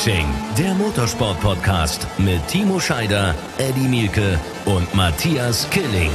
Racing, der Motorsport-Podcast mit Timo Scheider, Eddie Mielke und Matthias Killing.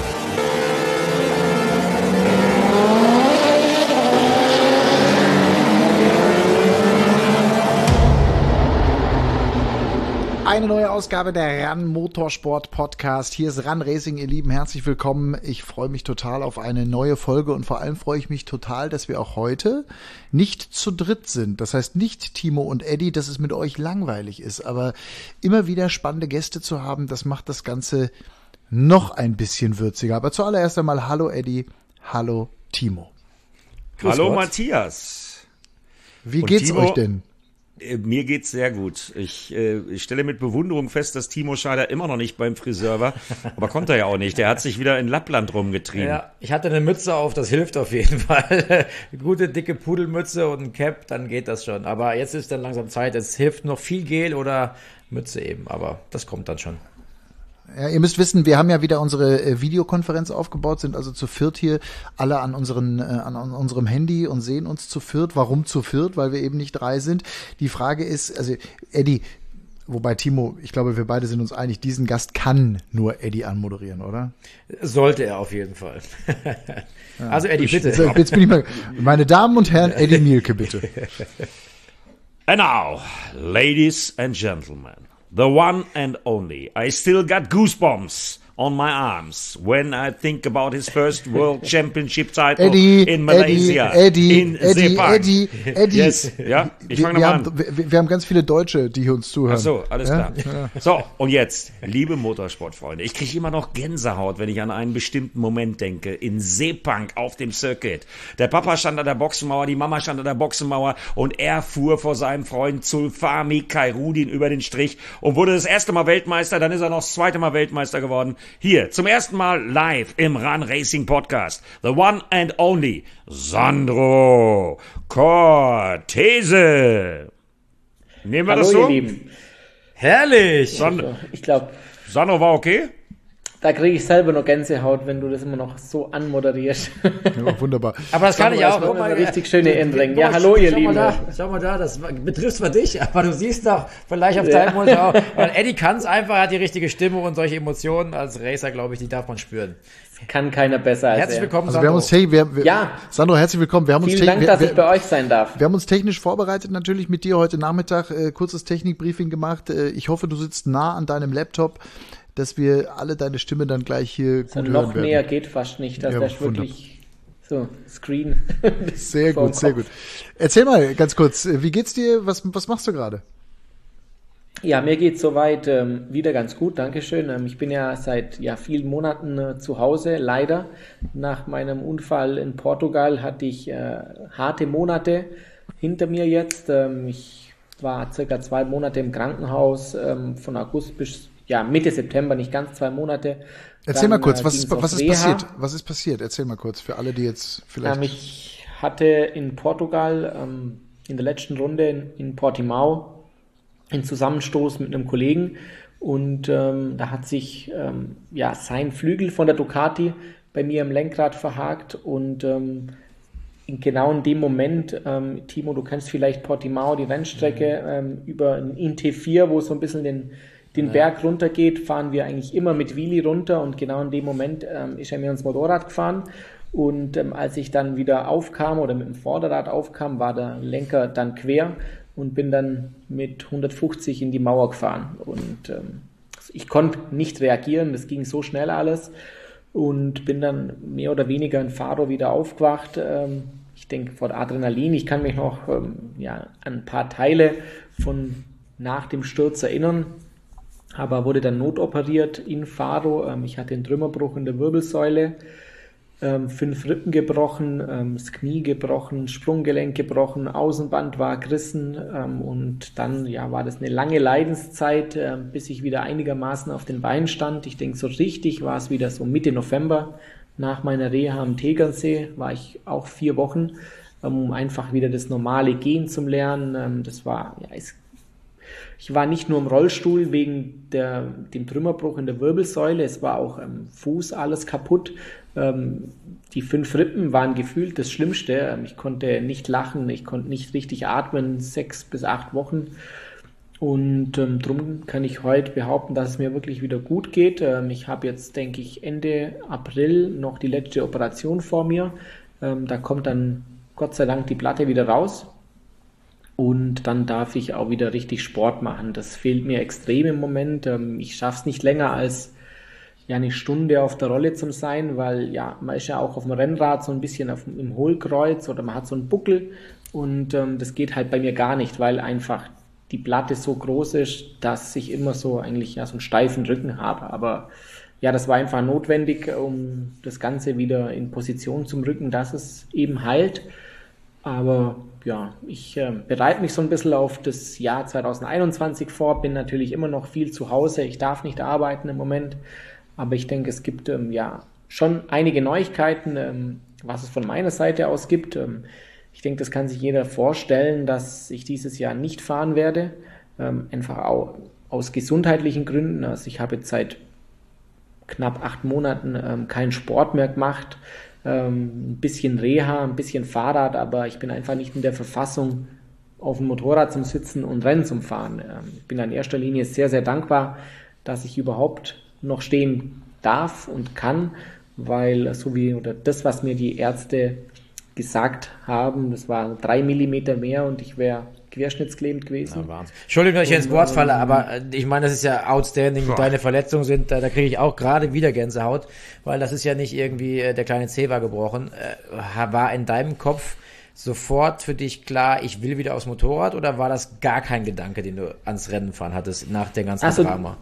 Eine neue Ausgabe der RAN Motorsport Podcast. Hier ist RAN Racing, ihr Lieben. Herzlich willkommen. Ich freue mich total auf eine neue Folge und vor allem freue ich mich total, dass wir auch heute nicht zu dritt sind. Das heißt nicht Timo und Eddie, dass es mit euch langweilig ist, aber immer wieder spannende Gäste zu haben, das macht das Ganze noch ein bisschen würziger. Aber zuallererst einmal hallo Eddie, hallo Timo. Hallo Matthias. Wie geht's Timo, euch denn? Mir geht's sehr gut. Ich stelle mit Bewunderung fest, dass Timo Scheider immer noch nicht beim Friseur war. Aber konnte er ja auch nicht. Der hat sich wieder in Lappland rumgetrieben. Ja, ich hatte eine Mütze auf, das hilft auf jeden Fall. Eine gute, dicke Pudelmütze und ein Cap, dann geht das schon. Aber jetzt ist dann langsam Zeit. Es hilft noch viel Gel oder Mütze eben. Aber das kommt dann schon. Ja, ihr müsst wissen, wir haben ja wieder unsere Videokonferenz aufgebaut, sind also zu viert hier alle an unserem Handy und sehen uns zu viert. Warum zu viert? Weil wir eben nicht drei sind. Die Frage ist, also Eddie, wobei Timo, ich glaube, wir beide sind uns einig, diesen Gast kann nur Eddie anmoderieren, oder? Sollte er auf jeden Fall. Also Eddie, bitte. Jetzt bin ich mal, meine Damen und Herren, Eddie Mielke, bitte. And now, ladies and gentlemen, the one and only. I still got goosebumps on my arms when I think about his first World Championship title in Malaysia. Eddie. Yes. Ja, ich fange nochmal an. Wir haben ganz viele Deutsche, die hier uns zuhören. Ach so, alles klar. Ja. So, und jetzt, liebe Motorsportfreunde, ich kriege immer noch Gänsehaut, wenn ich an einen bestimmten Moment denke. In Sepang auf dem Circuit. Der Papa stand an der Boxenmauer, die Mama stand an der Boxenmauer und er fuhr vor seinem Freund Zulfami Khairuddin über den Strich und wurde das erste Mal Weltmeister, dann ist er noch das zweite Mal Weltmeister geworden. Hier, zum ersten Mal live im RAN Racing Podcast. The one and only Sandro Cortese. Nehmen wir Hallo, das so? Ihr Lieben. Herrlich! Ich glaube, Sandro war okay? da kriege ich selber noch Gänsehaut, wenn du das immer noch so anmoderierst. Ja, wunderbar. Aber das kann ich auch. Guck mal, eine richtig schöne Endring. Ja, hallo ihr Lieben. Schau mal da, das betrifft zwar dich, aber du siehst doch vielleicht auf deinem Monitor auch. Weil Eddie kann es einfach, er hat die richtige Stimme und solche Emotionen als Racer, glaube ich, die darf man spüren. Kann keiner besser als Herzlich er. willkommen, Also Sandro, herzlich willkommen. Vielen Dank, dass ich bei euch sein darf. Wir haben uns technisch vorbereitet, natürlich mit dir heute Nachmittag, kurzes Technikbriefing gemacht. Ich hoffe, du sitzt nah an deinem Laptop, dass wir alle deine Stimme dann gleich hier gut hören Noch werden. näher geht fast nicht, das ist wirklich so Screen. Sehr gut, sehr gut. Erzähl mal ganz kurz, wie geht's dir? Was machst du gerade? Ja, mir geht's soweit wieder ganz gut, Dankeschön. Ich bin ja seit vielen Monaten zu Hause, leider. Nach meinem Unfall in Portugal hatte ich harte Monate hinter mir jetzt. Ich war circa 2 Monate im Krankenhaus, von August bis Mitte September, nicht ganz 2 Monate. Erzähl mal kurz, was ist passiert? Was ist passiert? Erzähl mal kurz, für alle, die jetzt vielleicht... Ich hatte in Portugal in der letzten Runde in Portimao einen Zusammenstoß mit einem Kollegen und da hat sich sein Flügel von der Ducati bei mir im Lenkrad verhakt und genau in dem Moment, Timo, du kennst vielleicht Portimao, die Rennstrecke, über ein T4, wo es so ein bisschen den Berg runtergeht, fahren wir eigentlich immer mit Wheelie runter und genau in dem Moment ist er mir ins Motorrad gefahren und als ich dann wieder aufkam oder mit dem Vorderrad aufkam, war der Lenker dann quer und bin dann mit 150 in die Mauer gefahren und ich konnte nicht reagieren, das ging so schnell alles und bin dann mehr oder weniger in Faro wieder aufgewacht. Ich denke vor Adrenalin, ich kann mich noch an ein paar Teile von nach dem Sturz erinnern, aber wurde dann notoperiert in Faro. Ich hatte einen Trümmerbruch in der Wirbelsäule, 5 Rippen gebrochen, das Knie gebrochen, Sprunggelenk gebrochen, Außenband war gerissen und dann war das eine lange Leidenszeit, bis ich wieder einigermaßen auf den Beinen stand. Ich denke, so richtig war es wieder so Mitte November. Nach meiner Reha am Tegernsee war ich auch 4 Wochen, um einfach wieder das normale Gehen zu lernen. Das war, ich war nicht nur im Rollstuhl wegen dem Trümmerbruch in der Wirbelsäule, es war auch am Fuß alles kaputt. Die 5 Rippen waren gefühlt das Schlimmste. Ich konnte nicht lachen, ich konnte nicht richtig atmen, 6 bis 8 Wochen. Und drum kann ich heute behaupten, dass es mir wirklich wieder gut geht. Ich habe jetzt, denke ich, Ende April noch die letzte Operation vor mir. Da kommt dann Gott sei Dank die Platte wieder raus. Und dann darf ich auch wieder richtig Sport machen. Das fehlt mir extrem im Moment. Ich schaffe es nicht länger als eine Stunde auf der Rolle zu sein, weil man ist ja auch auf dem Rennrad so ein bisschen im Hohlkreuz oder man hat so einen Buckel. Und das geht halt bei mir gar nicht, weil einfach die Platte so groß ist, dass ich immer so eigentlich so einen steifen Rücken habe. Aber das war einfach notwendig, um das Ganze wieder in Position zu rücken, dass es eben heilt. Aber ich bereite mich so ein bisschen auf das Jahr 2021 vor, bin natürlich immer noch viel zu Hause. Ich darf nicht arbeiten im Moment, aber ich denke, es gibt schon einige Neuigkeiten, was es von meiner Seite aus gibt. Ich denke, das kann sich jeder vorstellen, dass ich dieses Jahr nicht fahren werde, einfach auch aus gesundheitlichen Gründen. Also ich habe jetzt seit knapp 8 Monaten keinen Sport mehr gemacht, ein bisschen Reha, ein bisschen Fahrrad, aber ich bin einfach nicht in der Verfassung, auf dem Motorrad zum Sitzen und Rennen zum Fahren. Ich bin in erster Linie sehr, sehr dankbar, dass ich überhaupt noch stehen darf und kann, weil das, was mir die Ärzte gesagt haben, das war 3 Millimeter mehr und ich wäre querschnittsgelähmt gewesen. Wahnsinn. Entschuldigung, dass ich ins Wort falle, aber ich meine, das ist ja outstanding. Deine Verletzungen sind, da kriege ich auch gerade wieder Gänsehaut, weil das ist ja nicht irgendwie, der kleine Zeh war gebrochen. War in deinem Kopf sofort für dich klar, ich will wieder aufs Motorrad, oder war das gar kein Gedanke, den du ans Rennen fahren hattest nach der ganzen Drama?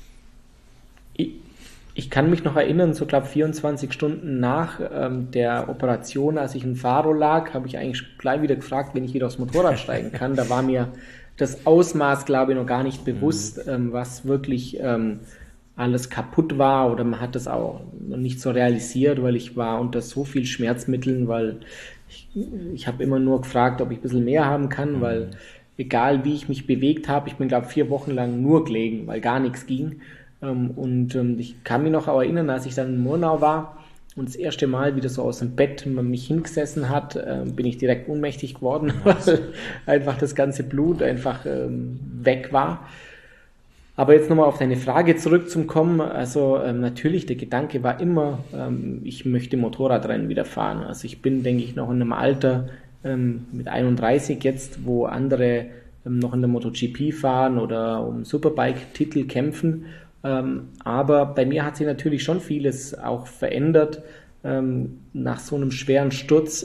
Ich kann mich noch erinnern, so glaube 24 Stunden nach der Operation, als ich in Faro lag, habe ich eigentlich gleich wieder gefragt, wenn ich wieder aufs Motorrad steigen kann. Da war mir das Ausmaß, glaube ich, noch gar nicht bewusst, was wirklich alles kaputt war, oder man hat das auch noch nicht so realisiert, weil ich war unter so viel Schmerzmitteln, weil ich habe immer nur gefragt, ob ich ein bisschen mehr haben kann, weil egal wie ich mich bewegt habe, ich bin glaube 4 Wochen lang nur gelegen, weil gar nichts ging. Und ich kann mich noch auch erinnern, als ich dann in Murnau war und das erste Mal wieder so aus dem Bett man mich hingesessen hat, bin ich direkt ohnmächtig geworden, weil einfach das ganze Blut einfach weg war. Aber jetzt nochmal auf deine Frage zurückzukommen, also natürlich, der Gedanke war immer, ich möchte Motorradrennen wieder fahren. Also ich bin, denke ich, noch in einem Alter mit 31 jetzt, wo andere noch in der MotoGP fahren oder um Superbike-Titel kämpfen. Aber bei mir hat sich natürlich schon vieles auch verändert. Nach so einem schweren Sturz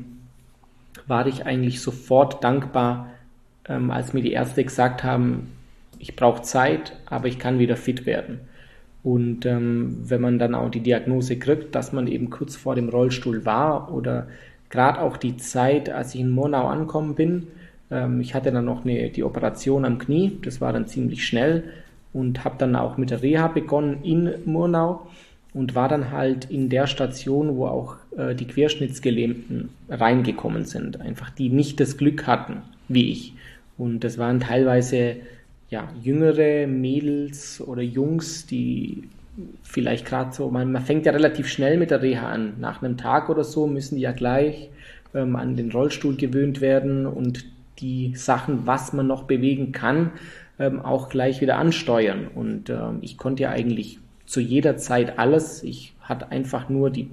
war ich eigentlich sofort dankbar, als mir die Ärzte gesagt haben, ich brauche Zeit, aber ich kann wieder fit werden. Und wenn man dann auch die Diagnose kriegt, dass man eben kurz vor dem Rollstuhl war, oder gerade auch die Zeit, als ich in Murnau angekommen bin, ich hatte dann noch die Operation am Knie, das war dann ziemlich schnell, und habe dann auch mit der Reha begonnen in Murnau und war dann halt in der Station, wo auch die Querschnittsgelähmten reingekommen sind, einfach die nicht das Glück hatten wie ich. Und das waren teilweise jüngere Mädels oder Jungs, die vielleicht gerade so, man fängt ja relativ schnell mit der Reha an. Nach einem Tag oder so müssen die ja gleich an den Rollstuhl gewöhnt werden und die Sachen, was man noch bewegen kann, auch gleich wieder ansteuern. Und ich konnte ja eigentlich zu jeder Zeit alles. Ich hatte einfach nur die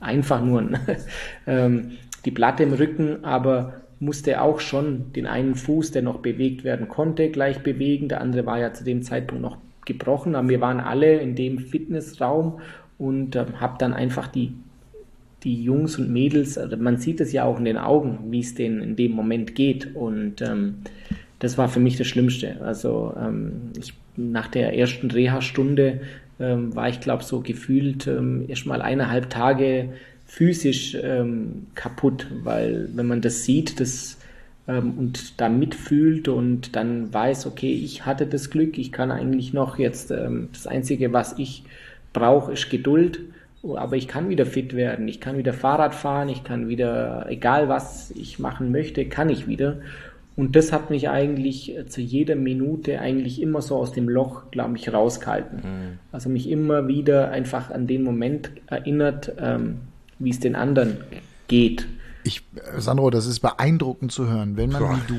Platte im Rücken, aber musste auch schon den einen Fuß, der noch bewegt werden konnte, gleich bewegen. Der andere war ja zu dem Zeitpunkt noch gebrochen, aber wir waren alle in dem Fitnessraum und habe dann einfach die Jungs und Mädels, also man sieht es ja auch in den Augen, wie es denen in dem Moment geht, und das war für mich das Schlimmste. Also nach der ersten Reha-Stunde war ich, glaube so gefühlt erst mal 1,5 Tage physisch kaputt, weil wenn man das sieht, und da mitfühlt und dann weiß, okay, ich hatte das Glück, ich kann eigentlich noch jetzt, das Einzige, was ich brauche, ist Geduld, aber ich kann wieder fit werden, ich kann wieder Fahrrad fahren, ich kann wieder, egal was ich machen möchte, kann ich wieder. Und das hat mich eigentlich zu jeder Minute eigentlich immer so aus dem Loch, glaube ich, rausgehalten. Also mich immer wieder einfach an den Moment erinnert, wie es den anderen geht. Sandro, das ist beeindruckend zu hören, wenn man wie du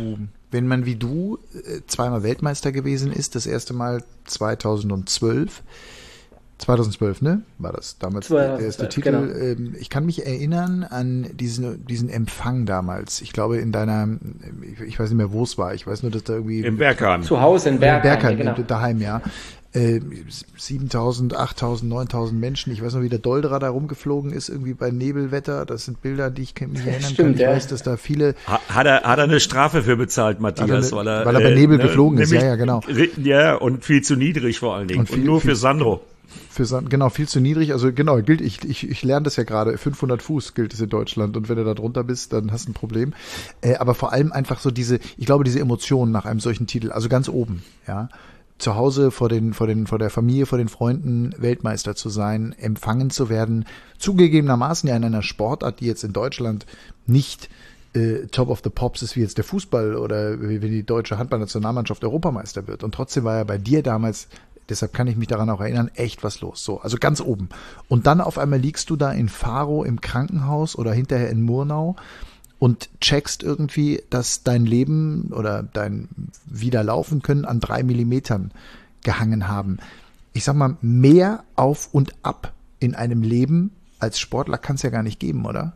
wenn man wie du zweimal Weltmeister gewesen ist, das erste Mal 2012, ne? War das damals der erste Titel? Genau. Ich kann mich erinnern an diesen Empfang damals. Ich glaube ich weiß nicht mehr, wo es war. Ich weiß nur, dass da irgendwie im Bergheim. Zu Hause in Bergheim, genau. Daheim, ja. 7.000, 8.000, 9.000 Menschen. Ich weiß noch, wie der Dolderer da rumgeflogen ist, irgendwie bei Nebelwetter. Das sind Bilder, die ich mich erinnern kann. Ich weiß, dass da viele... Hat er eine Strafe für bezahlt, Matthias? Weil er bei Nebel geflogen ist, ja, genau. Ja, und viel zu niedrig vor allen Dingen. Und nur für Sandro. Genau, viel zu niedrig. Also genau, gilt, ich lerne das ja gerade, 500 Fuß gilt es in Deutschland und wenn du da drunter bist, dann hast du ein Problem. Aber vor allem einfach so diese Emotionen nach einem solchen Titel, also ganz oben, ja. Zu Hause vor der Familie, vor den Freunden Weltmeister zu sein, empfangen zu werden, zugegebenermaßen ja in einer Sportart, die jetzt in Deutschland nicht Top of the Pops ist wie jetzt der Fußball oder wie die deutsche Handballnationalmannschaft Europameister wird. Und trotzdem war ja bei dir damals, deshalb kann ich mich daran auch erinnern, echt was los. So, also ganz oben. Und dann auf einmal liegst du da in Faro im Krankenhaus oder hinterher in Murnau und checkst irgendwie, dass dein Leben oder dein Wiederlaufen können an 3 Millimetern gehangen haben. Ich sag mal, mehr auf und ab in einem Leben als Sportler kann es ja gar nicht geben, oder?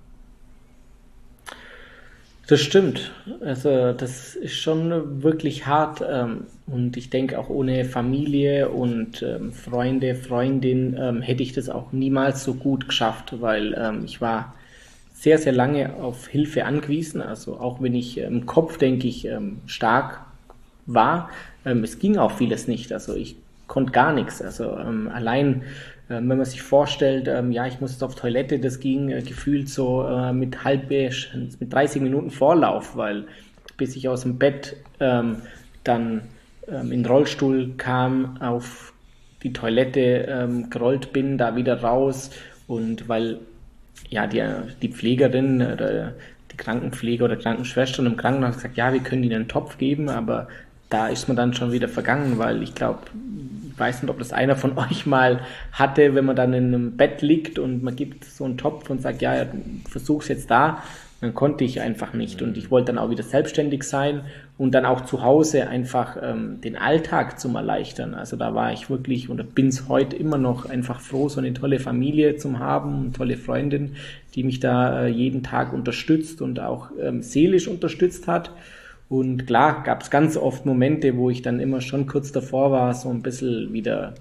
Das stimmt. Also das ist schon wirklich hart und ich denke auch ohne Familie und Freunde, Freundin hätte ich das auch niemals so gut geschafft, weil ich war sehr, sehr lange auf Hilfe angewiesen. Also auch wenn ich im Kopf, denke ich, stark war, es ging auch vieles nicht. Also ich konnte gar nichts. Also allein, wenn man sich vorstellt, ich musste auf Toilette, das ging gefühlt so mit 30 Minuten Vorlauf, weil bis ich aus dem Bett dann in den Rollstuhl kam, auf die Toilette gerollt bin, da wieder raus und weil die Pflegerin oder die Krankenpfleger oder Krankenschwestern im Krankenhaus gesagt, ja, wir können Ihnen einen Topf geben, aber da ist man dann schon wieder vergangen, weil ich glaube, ich weiß nicht, ob das einer von euch mal hatte, wenn man dann in einem Bett liegt und man gibt so einen Topf und sagt, ja, versuch's jetzt da, dann konnte ich einfach nicht und ich wollte dann auch wieder selbstständig sein und dann auch zu Hause einfach den Alltag zum Erleichtern. Also da war ich wirklich und bin es heute immer noch einfach froh, so eine tolle Familie zu haben, eine tolle Freundin, die mich da jeden Tag unterstützt und auch seelisch unterstützt hat. Und klar gab es ganz oft Momente, wo ich dann immer schon kurz davor war, so ein bisschen wieder,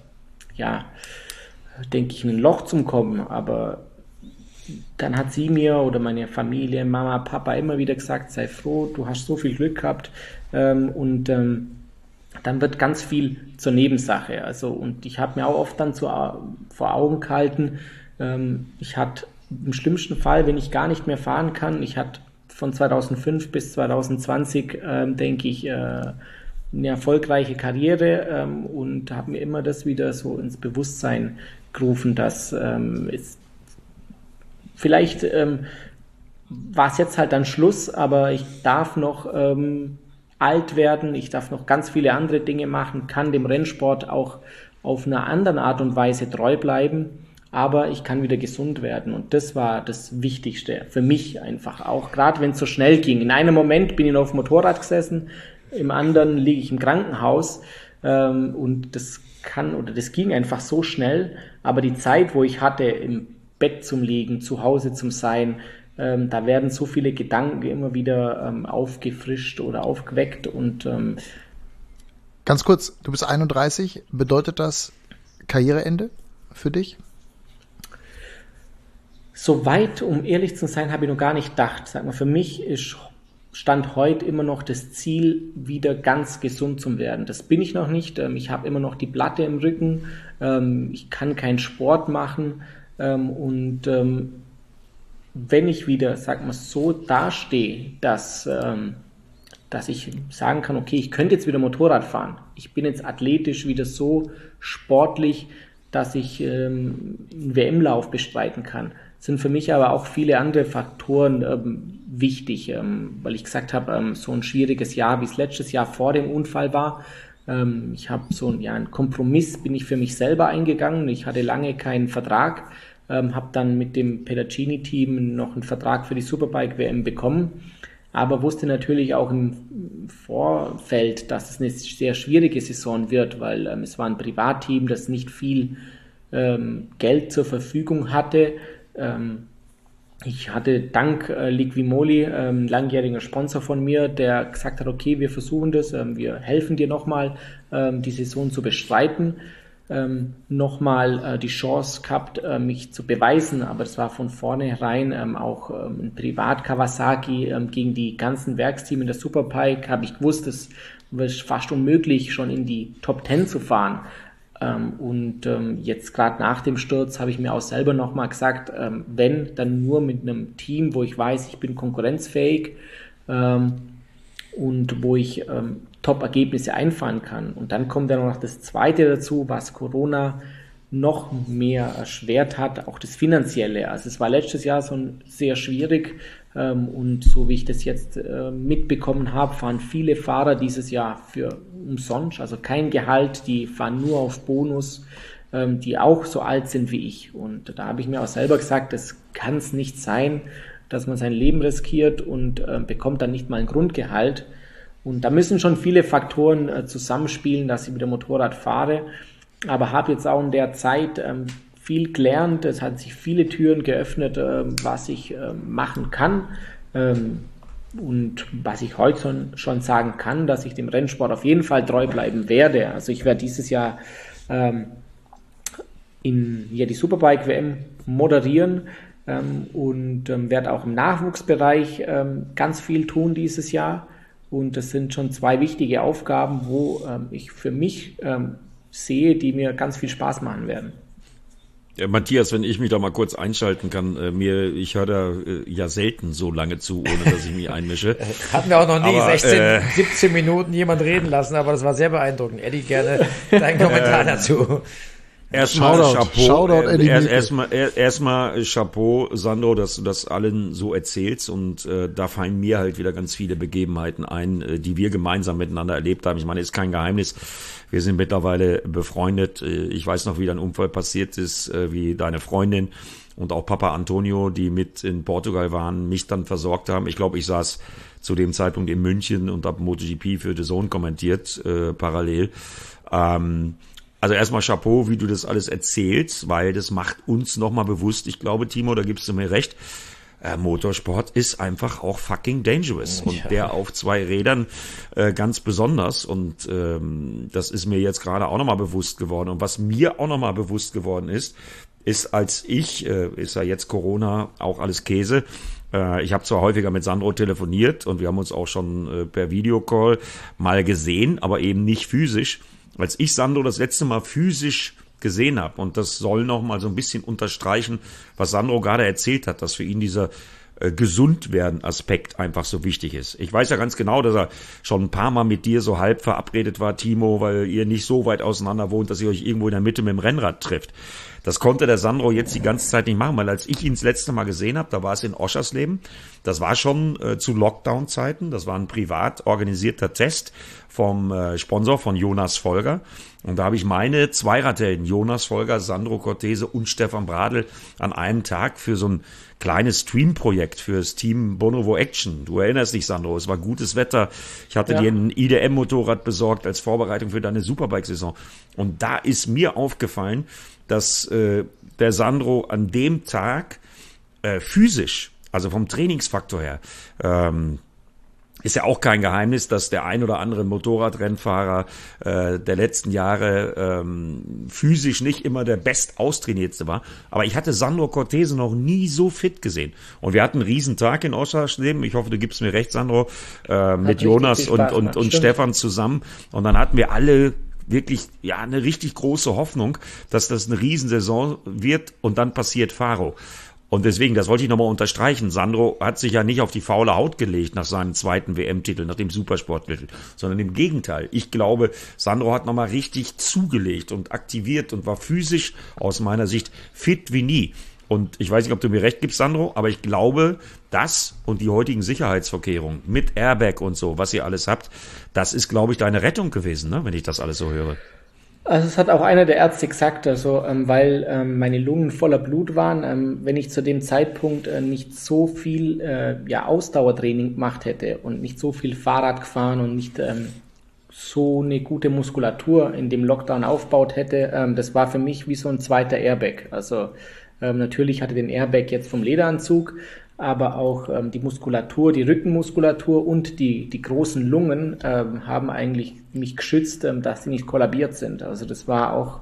denke ich, in ein Loch zu kommen, aber dann hat sie mir oder meine Familie, Mama, Papa immer wieder gesagt, sei froh, du hast so viel Glück gehabt und dann wird ganz viel zur Nebensache. Also und ich habe mir auch oft dann vor Augen gehalten, ich hatte im schlimmsten Fall, wenn ich gar nicht mehr fahren kann, ich hatte von 2005 bis 2020, denke ich, eine erfolgreiche Karriere und habe mir immer das wieder so ins Bewusstsein gerufen, dass es vielleicht war es jetzt halt dann Schluss, aber ich darf noch alt werden, ich darf noch ganz viele andere Dinge machen, kann dem Rennsport auch auf einer anderen Art und Weise treu bleiben, aber ich kann wieder gesund werden und das war das Wichtigste für mich einfach auch, gerade wenn es so schnell ging. In einem Moment bin ich noch auf dem Motorrad gesessen, im anderen liege ich im Krankenhaus und das ging einfach so schnell, aber die Zeit, wo ich hatte, im Bett zum Liegen, zu Hause zum Sein, da werden so viele Gedanken immer wieder aufgefrischt oder aufgeweckt und ganz kurz, du bist 31, bedeutet das Karriereende für dich? Soweit, um ehrlich zu sein, habe ich noch gar nicht gedacht. Sag mal, für mich ist Stand heute immer noch das Ziel, wieder ganz gesund zu werden. Das bin ich noch nicht. Ich habe immer noch die Platte im Rücken. Ich kann keinen Sport machen. Und wenn ich wieder, sag mal, so dastehe, dass ich sagen kann, okay, ich könnte jetzt wieder Motorrad fahren. Ich bin jetzt athletisch wieder so sportlich, dass ich einen WM-Lauf bestreiten kann. Sind für mich aber auch viele andere Faktoren wichtig, weil ich gesagt habe, so ein schwieriges Jahr, wie es letztes Jahr vor dem Unfall war. Ich habe so einen Kompromiss, bin ich für mich selber eingegangen. Ich hatte lange keinen Vertrag, habe dann mit dem Pedagini-Team noch einen Vertrag für die Superbike-WM bekommen. aber wusste natürlich auch im Vorfeld, dass es eine sehr schwierige Saison wird, weil es war ein Privatteam, das nicht viel Geld zur Verfügung hatte. Ich hatte dank Liquimoli, ein langjähriger Sponsor von mir, der gesagt hat, okay, wir versuchen das, wir helfen dir nochmal, die Saison zu bestreiten. Nochmal die Chance gehabt, mich zu beweisen, aber es war von vornherein auch ein Privat-Kawasaki gegen die ganzen Werksteams in der Superbike, habe ich gewusst, es ist fast unmöglich, schon in die Top 10 zu fahren. Und jetzt gerade nach dem Sturz habe ich mir auch selber nochmal gesagt, wenn, dann nur mit einem Team, wo ich weiß, ich bin konkurrenzfähig und wo ich Top-Ergebnisse einfahren kann. Und dann kommt dann noch das Zweite dazu, was Corona noch mehr erschwert hat, auch das Finanzielle. Also es war letztes Jahr sehr schwierig und so wie ich das jetzt mitbekommen habe, fahren viele Fahrer dieses Jahr für umsonst, also kein Gehalt, die fahren nur auf Bonus, die auch so alt sind wie ich. Und da habe ich mir auch selber gesagt, das kann es nicht sein, dass man sein Leben riskiert und bekommt dann nicht mal ein Grundgehalt. Und da müssen schon viele Faktoren zusammenspielen, dass ich mit dem Motorrad fahre. Aber habe jetzt auch in der Zeit viel gelernt. Es hat sich viele Türen geöffnet, was ich machen kann. Und was ich heute schon sagen kann, dass ich dem Rennsport auf jeden Fall treu bleiben werde. Also ich werde dieses Jahr die Superbike-WM moderieren. Und werde auch im Nachwuchsbereich ganz viel tun dieses Jahr. Und das sind schon 2 wichtige Aufgaben, wo ich für mich sehe, die mir ganz viel Spaß machen werden. Ja, Matthias, wenn ich mich da mal kurz einschalten kann, ich höre da ja selten so lange zu, ohne dass ich mich einmische. Hatten wir auch noch nie, aber, 17 Minuten jemand reden lassen, aber das war sehr beeindruckend. Eddie, gerne deinen Kommentar dazu. Erstmal Chapeau, Sandro, dass du das allen so erzählst und da fallen mir halt wieder ganz viele Begebenheiten ein, die wir gemeinsam miteinander erlebt haben. Ich meine, ist kein Geheimnis. Wir sind mittlerweile befreundet. Ich weiß noch, wie dein Unfall passiert ist, wie deine Freundin und auch Papa Antonio, die mit in Portugal waren, mich dann versorgt haben. Ich glaube, ich saß zu dem Zeitpunkt in München und habe MotoGP für The Zone kommentiert, parallel. Also erstmal Chapeau, wie du das alles erzählst, weil das macht uns nochmal bewusst, ich glaube, Timo, da gibst du mir recht, Motorsport ist einfach auch fucking dangerous und der auf 2 Rädern ganz besonders und das ist mir jetzt gerade auch nochmal bewusst geworden und was mir auch nochmal bewusst geworden ist als ich, ist ja jetzt Corona auch alles Käse, ich habe zwar häufiger mit Sandro telefoniert und wir haben uns auch schon per Videocall mal gesehen, aber eben nicht physisch. Als ich Sandro das letzte Mal physisch gesehen habe, und das soll noch mal so ein bisschen unterstreichen, was Sandro gerade erzählt hat, dass für ihn dieser Gesundwerden-Aspekt einfach so wichtig ist. Ich weiß ja ganz genau, dass er schon ein paar Mal mit dir so halb verabredet war, Timo, weil ihr nicht so weit auseinander wohnt, dass ihr euch irgendwo in der Mitte mit dem Rennrad trifft. Das konnte der Sandro jetzt die ganze Zeit nicht machen, weil als ich ihn das letzte Mal gesehen habe, da war es in Oschersleben, das war schon zu Lockdown-Zeiten, das war ein privat organisierter Test vom Sponsor von Jonas Folger. Und da habe ich meine 2 Radhelden, Jonas Folger, Sandro Cortese und Stefan Bradl, an einem Tag für so ein kleines Stream-Projekt für das Team Bonovo Action. Du erinnerst dich, Sandro, es war gutes Wetter. Ich hatte dir ein IDM-Motorrad besorgt als Vorbereitung für deine Superbike-Saison. Und da ist mir aufgefallen, dass der Sandro an dem Tag physisch, also vom Trainingsfaktor her, ist ja auch kein Geheimnis, dass der ein oder andere Motorradrennfahrer der letzten Jahre physisch nicht immer der bestaustrainiertste war. Aber ich hatte Sandro Cortese noch nie so fit gesehen. Und wir hatten einen Riesentag in Oschersleben. Ich hoffe, du gibst mir recht, Sandro, mit Jonas und Stefan zusammen. Und dann hatten wir alle wirklich eine richtig große Hoffnung, dass das eine Riesensaison wird und dann passiert Faro. Und deswegen, das wollte ich nochmal unterstreichen, Sandro hat sich ja nicht auf die faule Haut gelegt nach seinem 2. WM-Titel, nach dem Supersporttitel, sondern im Gegenteil. Ich glaube, Sandro hat nochmal richtig zugelegt und aktiviert und war physisch aus meiner Sicht fit wie nie. Und ich weiß nicht, ob du mir recht gibst, Sandro, aber ich glaube, das und die heutigen Sicherheitsvorkehrungen mit Airbag und so, was ihr alles habt, das ist, glaube ich, deine Rettung gewesen, ne, wenn ich das alles so höre. Also es hat auch einer der Ärzte gesagt, also weil meine Lungen voller Blut waren, wenn ich zu dem Zeitpunkt nicht so viel Ausdauertraining gemacht hätte und nicht so viel Fahrrad gefahren und nicht so eine gute Muskulatur in dem Lockdown aufgebaut hätte, das war für mich wie so ein zweiter Airbag. Also natürlich hatte den Airbag jetzt vom Lederanzug, aber auch die Muskulatur, die Rückenmuskulatur und die großen Lungen haben eigentlich mich geschützt, dass sie nicht kollabiert sind. Also das war auch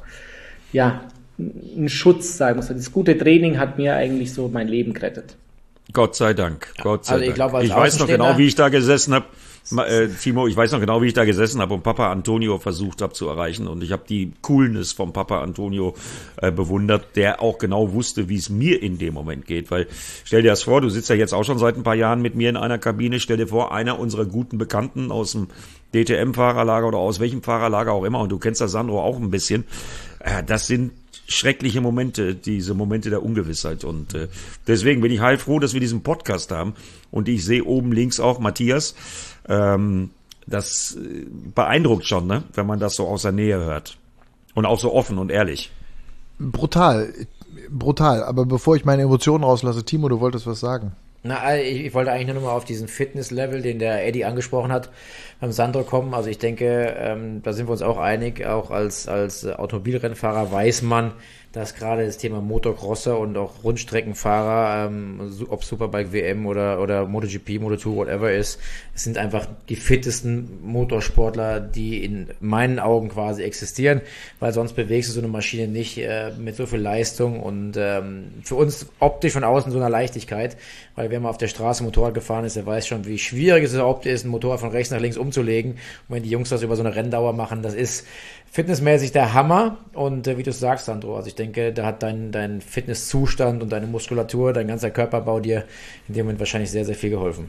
ein Schutz, sagen wir so. Das gute Training hat mir eigentlich so mein Leben gerettet. Gott sei Dank, Gott sei Dank. Ich glaube, ich weiß noch genau, wie ich da gesessen habe. Timo, ich weiß noch genau, wie ich da gesessen habe und Papa Antonio versucht habe zu erreichen, und ich habe die Coolness vom Papa Antonio bewundert, der auch genau wusste, wie es mir in dem Moment geht, weil stell dir das vor, du sitzt ja jetzt auch schon seit ein paar Jahren mit mir in einer Kabine, stell dir vor, einer unserer guten Bekannten aus dem DTM-Fahrerlager oder aus welchem Fahrerlager auch immer, und du kennst das Sandro auch ein bisschen, das sind schreckliche Momente, diese Momente der Ungewissheit, und deswegen bin ich heilfroh, dass wir diesen Podcast haben, und ich sehe oben links auch Matthias. Das beeindruckt schon, ne? Wenn man das so aus der Nähe hört. Und auch so offen und ehrlich. Brutal. Aber bevor ich meine Emotionen rauslasse, Timo, du wolltest was sagen. Na, ich wollte eigentlich nur noch mal auf diesen Fitness-Level, den der Eddie angesprochen hat, beim Sandro kommen. Also ich denke, da sind wir uns auch einig, auch als Automobilrennfahrer weiß man, dass gerade das Thema Motocrosser und auch Rundstreckenfahrer, ob Superbike WM oder MotoGP, Moto2, whatever ist, es sind einfach die fittesten Motorsportler, die in meinen Augen quasi existieren, weil sonst bewegst du so eine Maschine nicht mit so viel Leistung und für uns optisch von außen so einer Leichtigkeit, weil wer mal auf der Straße Motorrad gefahren ist, der weiß schon, wie schwierig es überhaupt ist, ein Motorrad von rechts nach links umzulegen. Und wenn die Jungs das über so eine Renndauer machen, das ist fitnessmäßig der Hammer. Und wie du sagst, Sandro, also ich denke, da hat dein Fitnesszustand und deine Muskulatur, dein ganzer Körperbau dir in dem Moment wahrscheinlich sehr, sehr viel geholfen.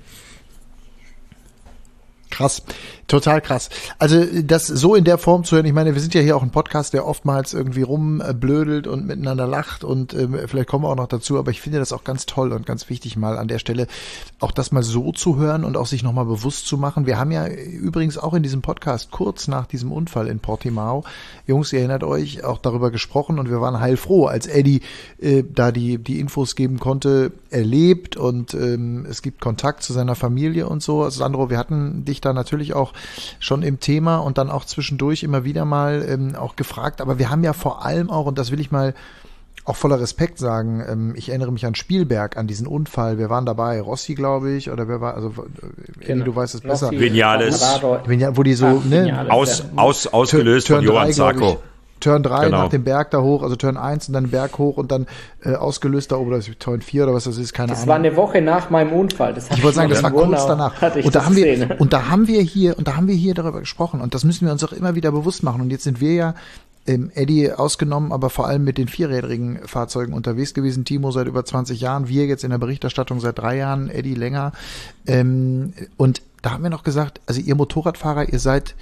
Krass, total krass. Also das so in der Form zu hören, ich meine, wir sind ja hier auch ein Podcast, der oftmals irgendwie rumblödelt und miteinander lacht, und vielleicht kommen wir auch noch dazu, aber ich finde das auch ganz toll und ganz wichtig, mal an der Stelle auch das mal so zu hören und auch sich nochmal bewusst zu machen. Wir haben ja übrigens auch in diesem Podcast kurz nach diesem Unfall in Portimao, Jungs, ihr erinnert euch, auch darüber gesprochen, und wir waren heilfroh, als Eddie da die Infos geben konnte, er lebt und es gibt Kontakt zu seiner Familie und so. Also Sandro, wir hatten dich da natürlich auch schon im Thema und dann auch zwischendurch immer wieder mal auch gefragt, aber wir haben ja vor allem auch, und das will ich mal auch voller Respekt sagen, ich erinnere mich an Spielberg, an diesen Unfall, wir waren dabei, Rossi, glaube ich, oder wer war, also genau. Du weißt es besser. Vinales. Wo die so, ausgelöst von Johann Zarco. Turn 3 genau. Nach dem Berg da hoch, also Turn 1 und dann Berg hoch und dann ausgelöst da oben, das ist Turn 4 oder was das ist, keine Ahnung. Das war eine Woche nach meinem Unfall. Ich wollte sagen, das war kurz danach. Und da haben wir hier darüber gesprochen, und das müssen wir uns auch immer wieder bewusst machen. Und jetzt sind wir ja, Eddie ausgenommen, aber vor allem mit den vierrädrigen Fahrzeugen unterwegs gewesen. Timo seit über 20 Jahren, wir jetzt in der Berichterstattung seit 3 Jahren, Eddie länger. Und da haben wir noch gesagt, also ihr Motorradfahrer, ihr seid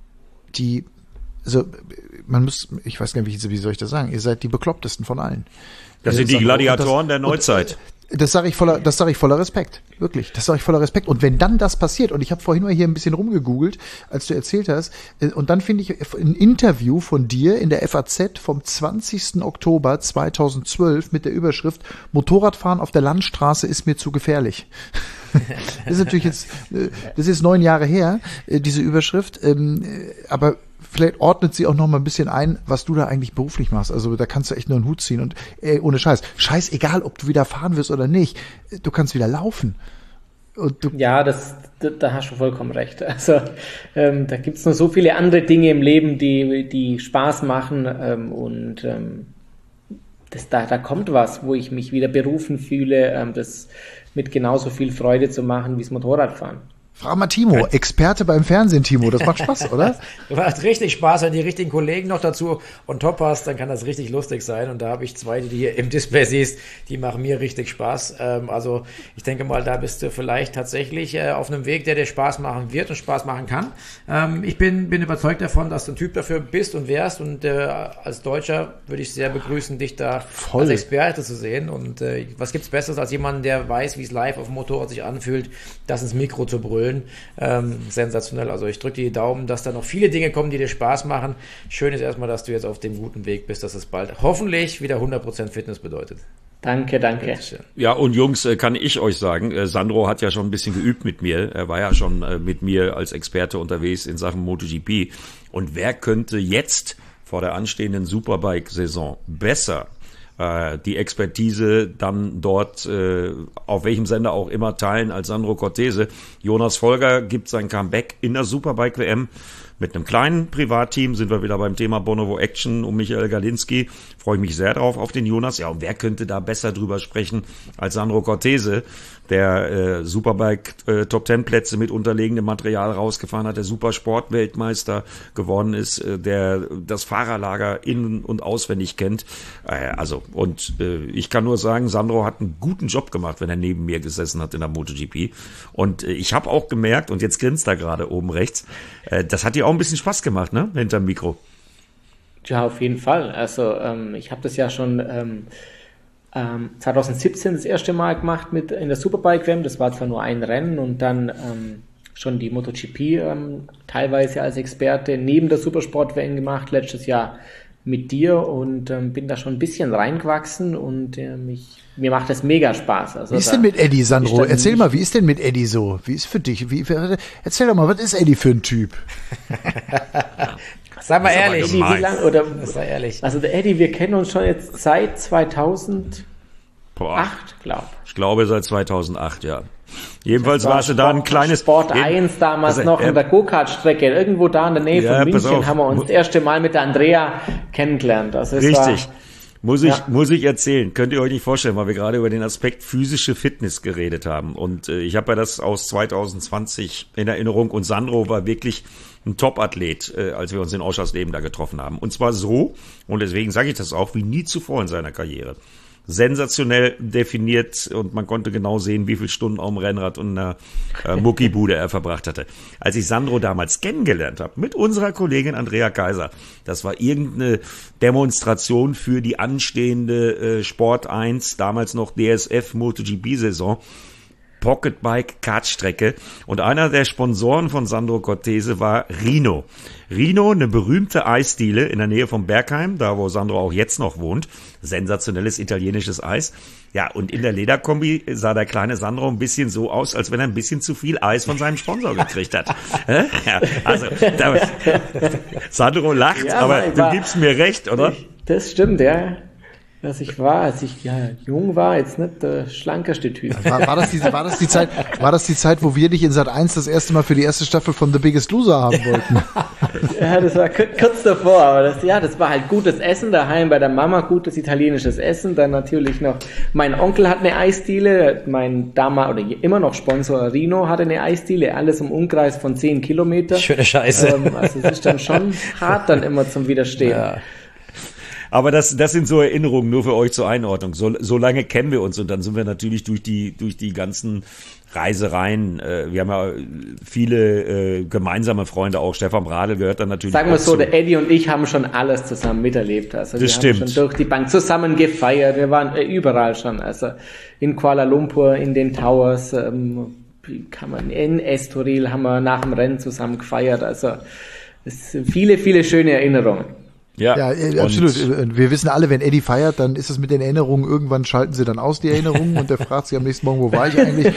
ich weiß gar nicht, wie soll ich das sagen? Ihr seid die beklopptesten von allen. Das sind die Gladiatoren der Neuzeit. Das sage ich voller Respekt. Wirklich. Das sage ich voller Respekt. Und wenn dann das passiert, und ich habe vorhin mal hier ein bisschen rumgegoogelt, als du erzählt hast, und dann finde ich ein Interview von dir in der FAZ vom 20. Oktober 2012 mit der Überschrift Motorradfahren auf der Landstraße ist mir zu gefährlich. Das ist natürlich jetzt, das ist 9 Jahre her, diese Überschrift, aber vielleicht ordnet sie auch noch mal ein bisschen ein, was du da eigentlich beruflich machst. Also da kannst du echt nur einen Hut ziehen und ohne Scheißegal, ob du wieder fahren wirst oder nicht, du kannst wieder laufen. Ja, da hast du vollkommen recht. Also da gibt's noch so viele andere Dinge im Leben, die Spaß machen da kommt was, wo ich mich wieder berufen fühle, das mit genauso viel Freude zu machen wie das Motorradfahren. Frag mal Timo, Experte beim Fernsehen, Timo, das macht Spaß, oder? Das macht richtig Spaß, wenn du die richtigen Kollegen noch dazu on top hast, dann kann das richtig lustig sein, und da habe ich 2, die du hier im Display siehst, die machen mir richtig Spaß. Also ich denke mal, da bist du vielleicht tatsächlich auf einem Weg, der dir Spaß machen wird und Spaß machen kann. Ich bin überzeugt davon, dass du ein Typ dafür bist und wärst, und als Deutscher würde ich sehr begrüßen, dich da als Experte zu sehen, und was gibt's Besseres als jemanden, der weiß, wie es live auf dem Motorrad sich anfühlt, das ins Mikro zu brüllen erfüllen. Sensationell. Also ich drücke die Daumen, dass da noch viele Dinge kommen, die dir Spaß machen. Schön ist erstmal, dass du jetzt auf dem guten Weg bist, dass es bald hoffentlich wieder 100% Fitness bedeutet. Danke. Ja, und Jungs, kann ich euch sagen, Sandro hat ja schon ein bisschen geübt mit mir. Er war ja schon mit mir als Experte unterwegs in Sachen MotoGP. Und wer könnte jetzt vor der anstehenden Superbike-Saison besser die Expertise dann dort, auf welchem Sender auch immer, teilen als Sandro Cortese? Jonas Folger gibt sein Comeback in der Superbike-WM. Mit einem kleinen Privatteam sind wir wieder beim Thema Bonovo Action um Michael Galinski. Freue ich mich sehr drauf auf den Jonas. Ja, und wer könnte da besser drüber sprechen als Sandro Cortese, der Superbike Top 10 Plätze mit unterlegenem Material rausgefahren hat, der Supersport-Weltmeister geworden ist, der das Fahrerlager in- und auswendig kennt. Ich kann nur sagen, Sandro hat einen guten Job gemacht, wenn er neben mir gesessen hat in der MotoGP. Und ich habe auch gemerkt, und jetzt grinst er gerade oben rechts, das hat dir auch ein bisschen Spaß gemacht, ne, hinterm Mikro. Ja, auf jeden Fall. Also ich habe das ja schon 2017 das erste Mal gemacht in der Superbike-WM. Das war zwar nur ein Rennen und dann schon die MotoGP teilweise als Experte neben der Supersport-WM gemacht, letztes Jahr mit dir und bin da schon ein bisschen reingewachsen und mir macht das mega Spaß. Also wie ist denn mit Eddie, Sandro? Erzähl mal, wie ist denn mit Eddie so? Wie ist für dich? Erzähl doch mal, was ist Eddie für ein Typ? Sag mal ehrlich. Sei ehrlich. Also der Eddie, wir kennen uns schon jetzt seit 2008, glaube ich. Ich glaube seit 2008, ja. Jedenfalls warst du da ein kleines... Sport 1 damals noch in der Go-Kart-Strecke. Irgendwo da in der Nähe von München haben wir uns das erste Mal mit der Andrea kennengelernt. Also richtig. Muss ich erzählen. Könnt ihr euch nicht vorstellen, weil wir gerade über den Aspekt physische Fitness geredet haben. Und ich habe ja das aus 2020 in Erinnerung. Und Sandro war wirklich ein Top-Athlet, als wir uns in Oschersleben da getroffen haben. Und zwar so, und deswegen sage ich das auch, wie nie zuvor in seiner Karriere. Sensationell definiert und man konnte genau sehen, wie viele Stunden auf dem Rennrad und einer Muckibude er verbracht hatte. Als ich Sandro damals kennengelernt habe, mit unserer Kollegin Andrea Kaiser, das war irgendeine Demonstration für die anstehende Sport 1, damals noch DSF MotoGP-Saison, Pocketbike Kartstrecke und einer der Sponsoren von Sandro Cortese war Rino. Rino, eine berühmte Eisdiele in der Nähe von Bergheim, da wo Sandro auch jetzt noch wohnt. Sensationelles italienisches Eis. Ja, und in der Lederkombi sah der kleine Sandro ein bisschen so aus, als wenn er ein bisschen zu viel Eis von seinem Sponsor gekriegt hat. Ja, also, Sandro lacht, ja, aber du gibst mir recht, oder? Das stimmt, ja. Als ich jung war, jetzt nicht der schlankeste Typ. War das die Zeit, wo wir dich in Sat 1 das erste Mal für die erste Staffel von The Biggest Loser haben wollten? Ja, das war kurz davor, aber das war halt gutes Essen daheim bei der Mama, gutes italienisches Essen, dann natürlich noch, mein Onkel hat eine Eisdiele, mein immer noch Sponsor Rino hatte eine Eisdiele, alles im Umkreis von 10 Kilometer. Schöne Scheiße. Also es ist dann schon hart dann immer zum Widerstehen. Ja. Aber das sind so Erinnerungen nur für euch zur Einordnung. So lange kennen wir uns und dann sind wir natürlich durch die ganzen Reisereien. Wir haben ja viele gemeinsame Freunde auch. Stefan Bradl gehört dann natürlich. Sagen wir so, der Eddie und ich haben schon alles zusammen miterlebt. Also wir haben schon durch die Bank zusammen gefeiert. Wir waren überall schon. Also in Kuala Lumpur, in den Towers, in Estoril haben wir nach dem Rennen zusammen gefeiert. Also es sind viele, viele schöne Erinnerungen. Ja, absolut. Wir wissen alle, wenn Eddie feiert, dann ist es mit den Erinnerungen, irgendwann schalten sie dann aus, die Erinnerungen, und der fragt sich am nächsten Morgen, wo war ich eigentlich?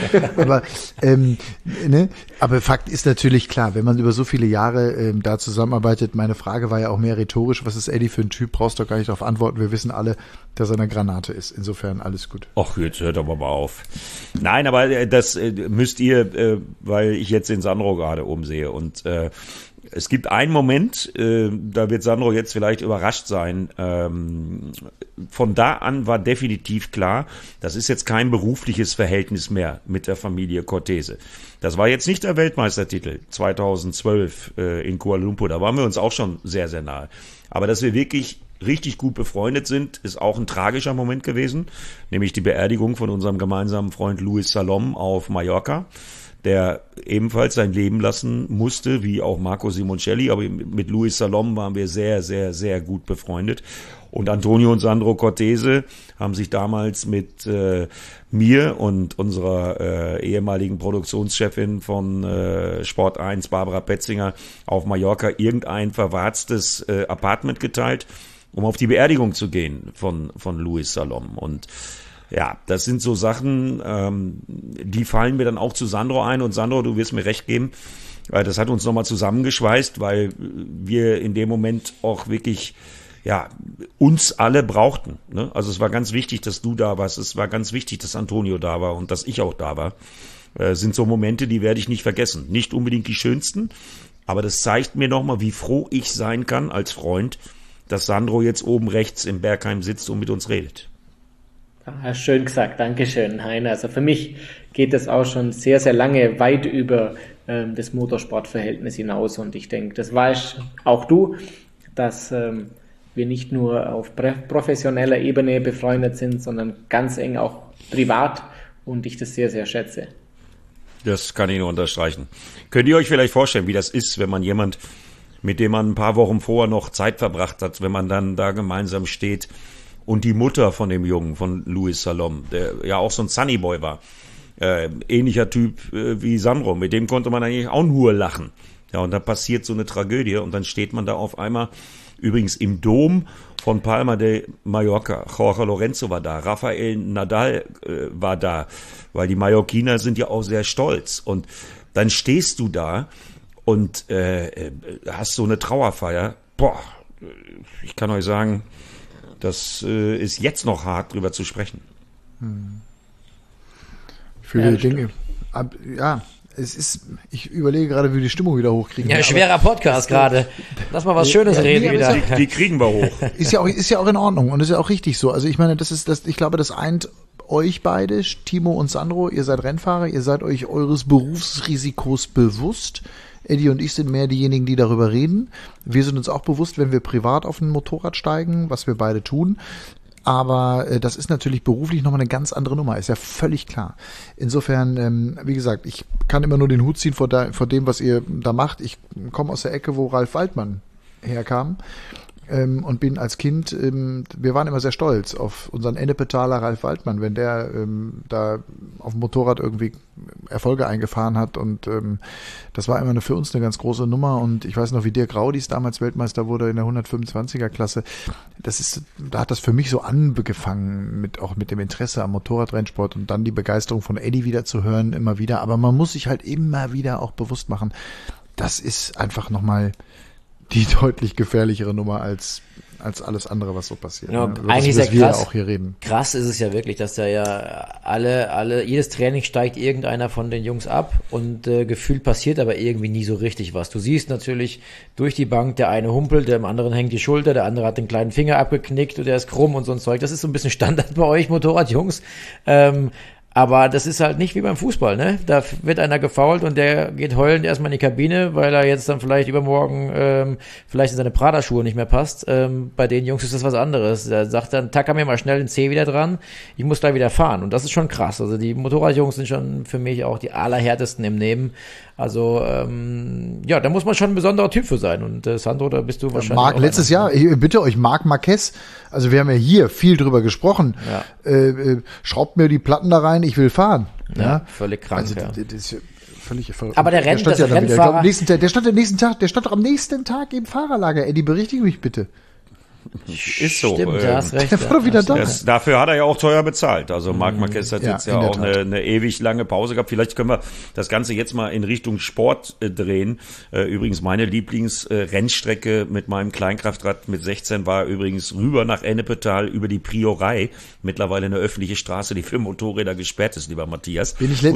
Aber Fakt ist natürlich klar, wenn man über so viele Jahre da zusammenarbeitet, meine Frage war ja auch mehr rhetorisch, was ist Eddie für ein Typ, brauchst du gar nicht darauf antworten, wir wissen alle, dass er eine Granate ist. Insofern alles gut. Ach, jetzt hört aber mal auf. Nein, aber das müsst ihr, weil ich jetzt den Sandro gerade oben sehe und es gibt einen Moment, da wird Sandro jetzt vielleicht überrascht sein. Von da an war definitiv klar, das ist jetzt kein berufliches Verhältnis mehr mit der Familie Cortese. Das war jetzt nicht der Weltmeistertitel 2012 in Kuala Lumpur. Da waren wir uns auch schon sehr, sehr nahe. Aber dass wir wirklich richtig gut befreundet sind, ist auch ein tragischer Moment gewesen, nämlich die Beerdigung von unserem gemeinsamen Freund Luis Salom auf Mallorca, der ebenfalls sein Leben lassen musste, wie auch Marco Simoncelli, aber mit Luis Salom waren wir sehr, sehr, sehr gut befreundet. Und Antonio und Sandro Cortese haben sich damals mit mir und unserer ehemaligen Produktionschefin von Sport 1, Barbara Petzinger, auf Mallorca irgendein verwarztes Apartment geteilt, um auf die Beerdigung zu gehen von Luis Salom. Und ja, das sind so Sachen, die fallen mir dann auch zu Sandro ein. Und Sandro, du wirst mir recht geben, das hat uns nochmal zusammengeschweißt, weil wir in dem Moment auch wirklich uns alle brauchten. Ne? Also es war ganz wichtig, dass du da warst. Es war ganz wichtig, dass Antonio da war und dass ich auch da war. Sind so Momente, die werde ich nicht vergessen. Nicht unbedingt die schönsten, aber das zeigt mir nochmal, wie froh ich sein kann als Freund, dass Sandro jetzt oben rechts im Bergheim sitzt und mit uns redet. Ja, schön gesagt, Dankeschön, Heiner. Also für mich geht das auch schon sehr, sehr lange weit über das Motorsportverhältnis hinaus. Und ich denke, das weißt auch du, dass wir nicht nur auf professioneller Ebene befreundet sind, sondern ganz eng auch privat und ich das sehr, sehr schätze. Das kann ich nur unterstreichen. Könnt ihr euch vielleicht vorstellen, wie das ist, wenn man jemand, mit dem man ein paar Wochen vorher noch Zeit verbracht hat, wenn man dann da gemeinsam steht und die Mutter von dem Jungen, von Luis Salom, der ja auch so ein Sunnyboy war, ähnlicher Typ wie Sandro, mit dem konnte man eigentlich auch nur lachen. Ja, und da passiert so eine Tragödie und dann steht man da auf einmal übrigens im Dom von Palma de Mallorca. Jorge Lorenzo war da, Rafael Nadal war da, weil die Mallorquiner sind ja auch sehr stolz. Und dann stehst du da und hast so eine Trauerfeier. Boah, ich kann euch sagen, das ist jetzt noch hart, drüber zu sprechen. Viele Dinge. Ich überlege gerade, wie wir die Stimmung wieder hochkriegen. Ja, schwerer Podcast gerade. Lass mal was Schönes reden wieder. Die kriegen wir hoch. Ist ja auch in Ordnung und ist ja auch richtig so. Also ich meine, ich glaube, das eint euch beide, Timo und Sandro, ihr seid Rennfahrer, ihr seid euch eures Berufsrisikos bewusst. Eddie und ich sind mehr diejenigen, die darüber reden. Wir sind uns auch bewusst, wenn wir privat auf ein Motorrad steigen, was wir beide tun. Aber das ist natürlich beruflich nochmal eine ganz andere Nummer, ist ja völlig klar. Insofern, wie gesagt, ich kann immer nur den Hut ziehen vor dem, was ihr da macht. Ich komme aus der Ecke, wo Ralf Waldmann herkam und bin als Kind, wir waren immer sehr stolz auf unseren Ennepetaler Ralf Waldmann, wenn der da auf dem Motorrad irgendwie Erfolge eingefahren hat und das war immer für uns eine ganz große Nummer und ich weiß noch, wie Dirk Raudis damals Weltmeister wurde in der 125er Klasse. Da hat das für mich so angefangen, auch mit dem Interesse am Motorradrennsport und dann die Begeisterung von Eddie wieder zu hören, immer wieder. Aber man muss sich halt immer wieder auch bewusst machen, das ist einfach nochmal die deutlich gefährlichere Nummer als alles andere, was so passiert. Ja, also eigentlich das, ist ja krass, auch hier reden. Krass ist es ja wirklich, dass da ja jedes Training steigt irgendeiner von den Jungs ab und gefühlt passiert aber irgendwie nie so richtig was. Du siehst natürlich durch die Bank, der eine humpelt, dem anderen hängt die Schulter, der andere hat den kleinen Finger abgeknickt und der ist krumm und so ein Zeug. Das ist so ein bisschen Standard bei euch Motorradjungs. Aber das ist halt nicht wie beim Fußball, ne? Da wird einer gefoult und der geht heulend erstmal in die Kabine, weil er jetzt dann vielleicht übermorgen vielleicht in seine Prada-Schuhe nicht mehr passt. Bei den Jungs ist das was anderes. Da sagt dann, tacker mir mal schnell den C wieder dran, ich muss gleich wieder fahren. Und das ist schon krass. Also die Motorradjungs sind schon für mich auch die allerhärtesten im Nehmen. Also da muss man schon ein besonderer Typ für sein. Und Sandro, da bist du wahrscheinlich Marc, letztes Jahr, ich bitte euch, Marc Marquez, also wir haben ja hier viel drüber gesprochen, schraubt mir die Platten da rein, ich will fahren. Ja, völlig krank. Also, das ist völlig verrückt. Aber der Rennfahrer... Der stand doch am nächsten Tag im Fahrerlager. Eddie, berichtige mich bitte. Ist so. Stimmt, du hast recht. Der war doch wieder da. Dafür hat er ja auch teuer bezahlt. Also Marc Marquez hat jetzt ja auch eine ewig lange Pause gehabt. Vielleicht können wir das Ganze jetzt mal in Richtung Sport drehen. Übrigens meine Lieblingsrennstrecke mit meinem Kleinkraftrad mit 16 war übrigens rüber nach Ennepetal über die Priorei. Mittlerweile eine öffentliche Straße, die für Motorräder gesperrt ist, lieber Matthias. Bin ich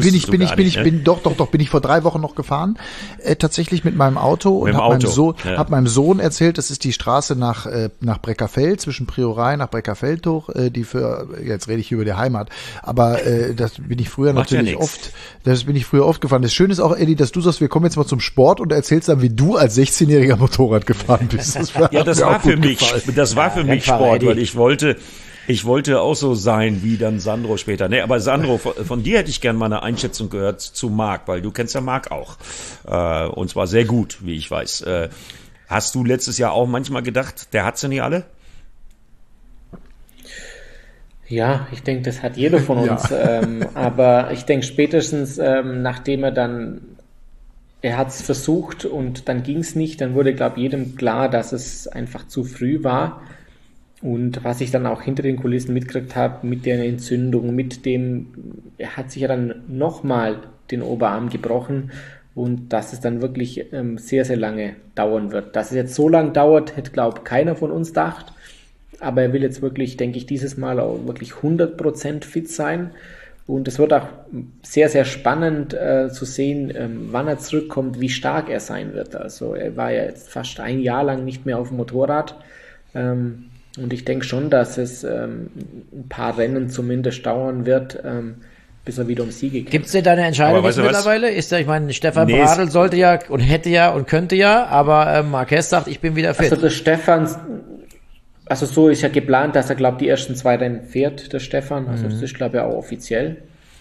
vor 3 Wochen noch gefahren. Tatsächlich mit meinem Auto und hab meinem Sohn erzählt, das ist die Straße nach Breckerfeld, zwischen Priorei nach Breckerfeld hoch, jetzt rede ich über die Heimat, aber das bin ich früher oft gefahren. Das Schöne ist auch, Eddie, dass du sagst, wir kommen jetzt mal zum Sport und erzählst dann, wie du als 16-jähriger Motorrad gefahren bist. Das war für mich Sport, weil ich wollte Ich wollte auch so sein wie dann Sandro später. Nee, aber Sandro, von dir hätte ich gerne mal eine Einschätzung gehört zu Marc, weil du kennst ja Marc auch. Und zwar sehr gut, wie ich weiß. Hast du letztes Jahr auch manchmal gedacht, der hat sie nicht alle? Ja, ich denke, das hat jeder von uns. Aber ich denke spätestens, nachdem er hat es versucht und dann ging es nicht, dann wurde, glaube ich, jedem klar, dass es einfach zu früh war. Und was ich dann auch hinter den Kulissen mitgekriegt habe, mit der Entzündung, er hat sich ja dann nochmal den Oberarm gebrochen und dass es dann wirklich sehr, sehr lange dauern wird. Dass es jetzt so lang dauert, hätte, glaube ich, keiner von uns gedacht. Aber er will jetzt wirklich, denke ich, dieses Mal auch wirklich 100% fit sein. Und es wird auch sehr, sehr spannend zu sehen, wann er zurückkommt, wie stark er sein wird. Also er war ja jetzt fast ein Jahr lang nicht mehr auf dem Motorrad. Und ich denke schon, dass es ein paar Rennen zumindest dauern wird, bis er wieder um Siege kämpft. Gibt es denn da eine Entscheidung jetzt mittlerweile? Ich meine, Stefan Bradl sollte ja und hätte ja und könnte ja, aber Marquez sagt, ich bin wieder fit. Also der Stefan... Also so ist ja geplant, dass er, glaube ich, die ersten 2 Rennen fährt, der Stefan. Also das ist, glaube ich, auch offiziell.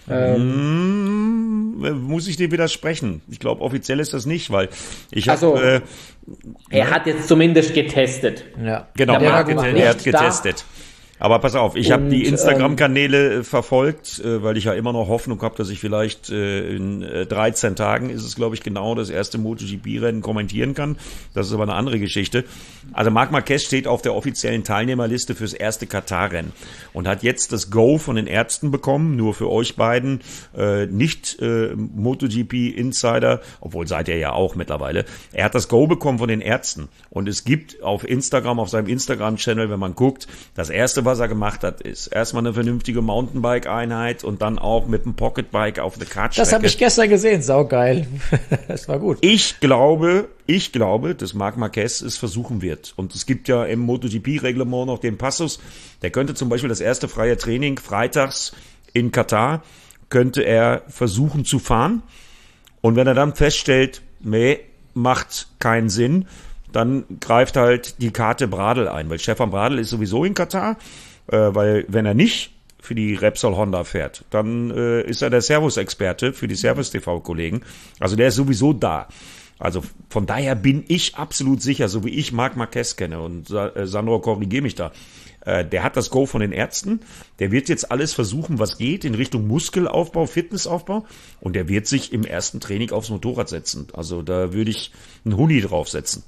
Muss ich dir widersprechen. Ich glaube, offiziell ist das nicht, weil ich habe... er hat jetzt zumindest getestet. Ja. Genau, er hat getestet. Aber pass auf, ich habe die Instagram-Kanäle verfolgt, weil ich ja immer noch Hoffnung habe, dass ich vielleicht in 13 Tagen ist es, glaube ich, genau das erste MotoGP-Rennen kommentieren kann. Das ist aber eine andere Geschichte. Also Marc Marquez steht auf der offiziellen Teilnehmerliste fürs erste Katar-Rennen und hat jetzt das Go von den Ärzten bekommen, nur für euch beiden, nicht MotoGP-Insider, obwohl seid ihr ja auch mittlerweile. Er hat das Go bekommen von den Ärzten und es gibt auf Instagram, auf seinem Instagram-Channel, wenn man guckt, das erste, was er gemacht hat, ist erstmal eine vernünftige Mountainbike-Einheit und dann auch mit dem Pocketbike auf der Kartstrecke. Das habe ich gestern gesehen, saugeil. Das war gut. Ich glaube, dass Marc Marquez es versuchen wird. Und es gibt ja im MotoGP-Reglement noch den Passus, der könnte zum Beispiel das erste freie Training freitags in Katar, könnte er versuchen zu fahren. Und wenn er dann feststellt, nee, macht keinen Sinn, dann greift halt die Karte Bradl ein, weil Stefan Bradl ist sowieso in Katar, weil wenn er nicht für die Repsol Honda fährt, dann ist er der Servus-Experte für die Servus-TV-Kollegen. Also der ist sowieso da. Also von daher bin ich absolut sicher, so wie ich Marc Marquez kenne und Sandro, korrigiere mich da, der hat das Go von den Ärzten, der wird jetzt alles versuchen, was geht, in Richtung Muskelaufbau, Fitnessaufbau und der wird sich im ersten Training aufs Motorrad setzen. Also da würde ich einen Huni draufsetzen.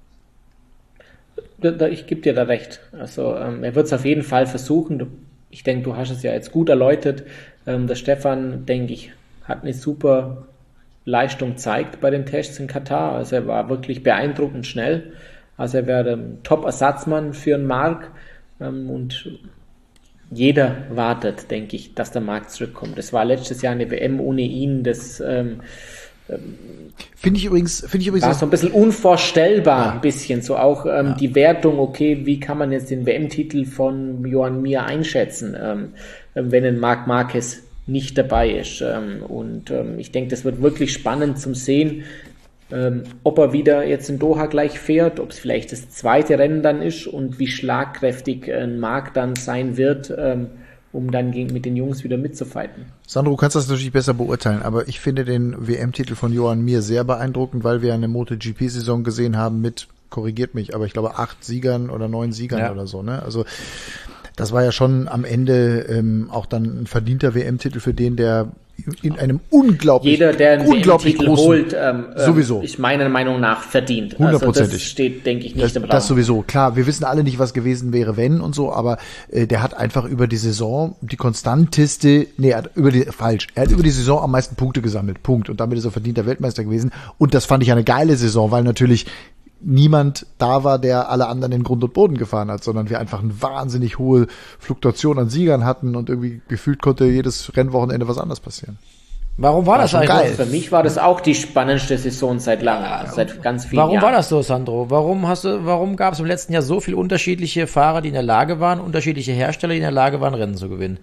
Ich gebe dir da recht. Also er wird es auf jeden Fall versuchen. Ich denke, du hast es ja jetzt gut erläutert. Der Stefan, denke ich, hat eine super Leistung gezeigt bei den Tests in Katar. Also er war wirklich beeindruckend schnell. Also er wäre ein Top-Ersatzmann für einen Marc. Und jeder wartet, denke ich, dass der Marc zurückkommt. Das war letztes Jahr eine WM ohne ihn. Das finde ich übrigens war so ein bisschen unvorstellbar, ein bisschen so auch die Wertung, okay, wie kann man jetzt den WM-Titel von Joan Mir einschätzen, wenn ein Marc Marquez nicht dabei ist, und ich denke, das wird wirklich spannend zum Sehen, ob er wieder jetzt in Doha gleich fährt, ob es vielleicht das zweite Rennen dann ist und wie schlagkräftig ein Marc dann sein wird, um dann mit den Jungs wieder mitzufighten. Sandro, du kannst das natürlich besser beurteilen, aber ich finde den WM-Titel von Joan Mir sehr beeindruckend, weil wir eine MotoGP-Saison gesehen haben mit, korrigiert mich, aber ich glaube 8 Siegern oder 9 Siegern oder so, ne? Also das war ja schon am Ende auch dann ein verdienter WM-Titel für den, der in einem unglaublich jeder, der einen WM-Titel holt, sowieso, ist meiner Meinung nach verdient. 100%. Also das steht, denke ich, nicht im Raum. Das sowieso. Klar, wir wissen alle nicht, was gewesen wäre, wenn und so, aber der hat einfach über die Saison die konstanteste, er hat über die Saison am meisten Punkte gesammelt. Punkt. Und damit ist er verdienter Weltmeister gewesen. Und das fand ich eine geile Saison, weil natürlich niemand da war, der alle anderen in Grund und Boden gefahren hat, sondern wir einfach eine wahnsinnig hohe Fluktuation an Siegern hatten und irgendwie gefühlt konnte jedes Rennwochenende was anderes passieren. Warum war das eigentlich? Geil. Für mich war das auch die spannendste Saison seit langem, seit ganz vielen Jahren. Warum war das so, Sandro? Warum gab es im letzten Jahr so viele unterschiedliche Fahrer, die in der Lage waren, unterschiedliche Hersteller, die in der Lage waren, Rennen zu gewinnen?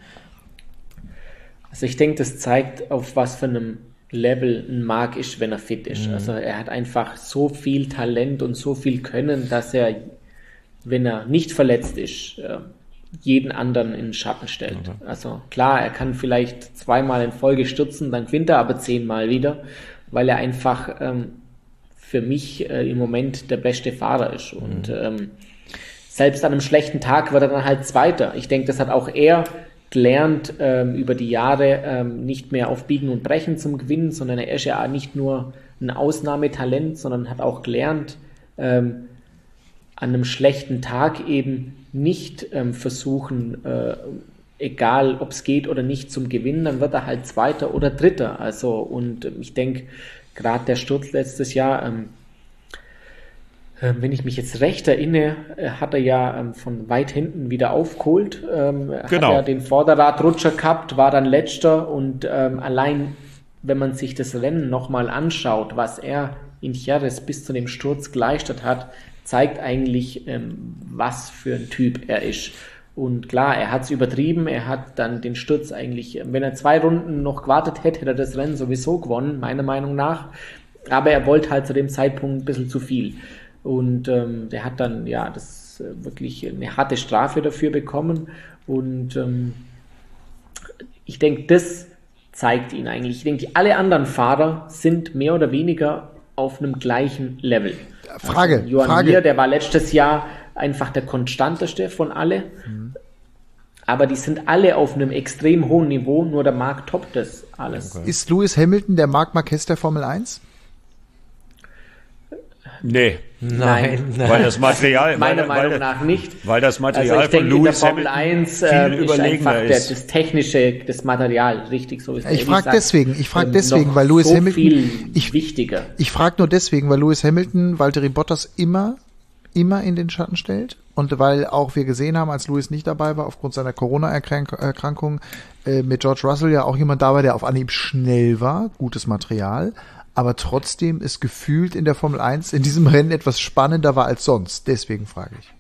Also ich denke, das zeigt, auf was für einem Level ein Marc ist, wenn er fit ist. Also er hat einfach so viel Talent und so viel Können, dass er, wenn er nicht verletzt ist, jeden anderen in den Schatten stellt. Okay. Also klar, er kann vielleicht 2-mal in Folge stürzen, dann gewinnt er aber 10-mal wieder, weil er einfach für mich im Moment der beste Fahrer ist. Und selbst an einem schlechten Tag wird er dann halt Zweiter. Ich denke, das hat auch er gelernt über die Jahre, nicht mehr auf Biegen und Brechen zum Gewinnen, sondern er ist ja nicht nur ein Ausnahmetalent, sondern hat auch gelernt, an einem schlechten Tag eben nicht versuchen, egal ob es geht oder nicht, zum Gewinnen, dann wird er halt Zweiter oder Dritter. Also, und ich denke, gerade der Sturz letztes Jahr, wenn ich mich jetzt recht erinnere, hat er ja von weit hinten wieder aufgeholt. Hat ja den Vorderradrutscher gehabt, war dann Letzter und allein, wenn man sich das Rennen nochmal anschaut, was er in Jerez bis zu dem Sturz geleistet hat, zeigt eigentlich, was für ein Typ er ist. Und klar, er hat es übertrieben, er hat dann den Sturz eigentlich, wenn er 2 Runden noch gewartet hätte, hätte er das Rennen sowieso gewonnen, meiner Meinung nach. Aber er wollte halt zu dem Zeitpunkt ein bisschen zu viel. Und der hat dann, ja, das wirklich eine harte Strafe dafür bekommen. Und ich denke, das zeigt ihn eigentlich. Ich denke, alle anderen Fahrer sind mehr oder weniger auf einem gleichen Level. Frage. Johan Mir, der war letztes Jahr einfach der konstanteste von alle. Aber die sind alle auf einem extrem hohen Niveau, nur der Marc toppt das alles. Okay. Ist Lewis Hamilton der Marc Marquez der Formel 1? Nee. Nein. Weil das Material, meiner Meinung nach nicht. Weil das Material also ich von denke, Lewis in der Formel 1 ist einfach ist. das technische, das Material, richtig so. Ich frage deswegen, weil Lewis so Hamilton, viel wichtiger. Ich frage nur deswegen, weil Lewis Hamilton Valtteri Bottas immer in den Schatten stellt und weil auch wir gesehen haben, als Lewis nicht dabei war, aufgrund seiner Corona-Erkrankung, mit George Russell ja auch jemand da war, der auf Anhieb schnell war, gutes Material, aber trotzdem ist gefühlt in der Formel 1 in diesem Rennen etwas spannender war als sonst. Deswegen frage ich.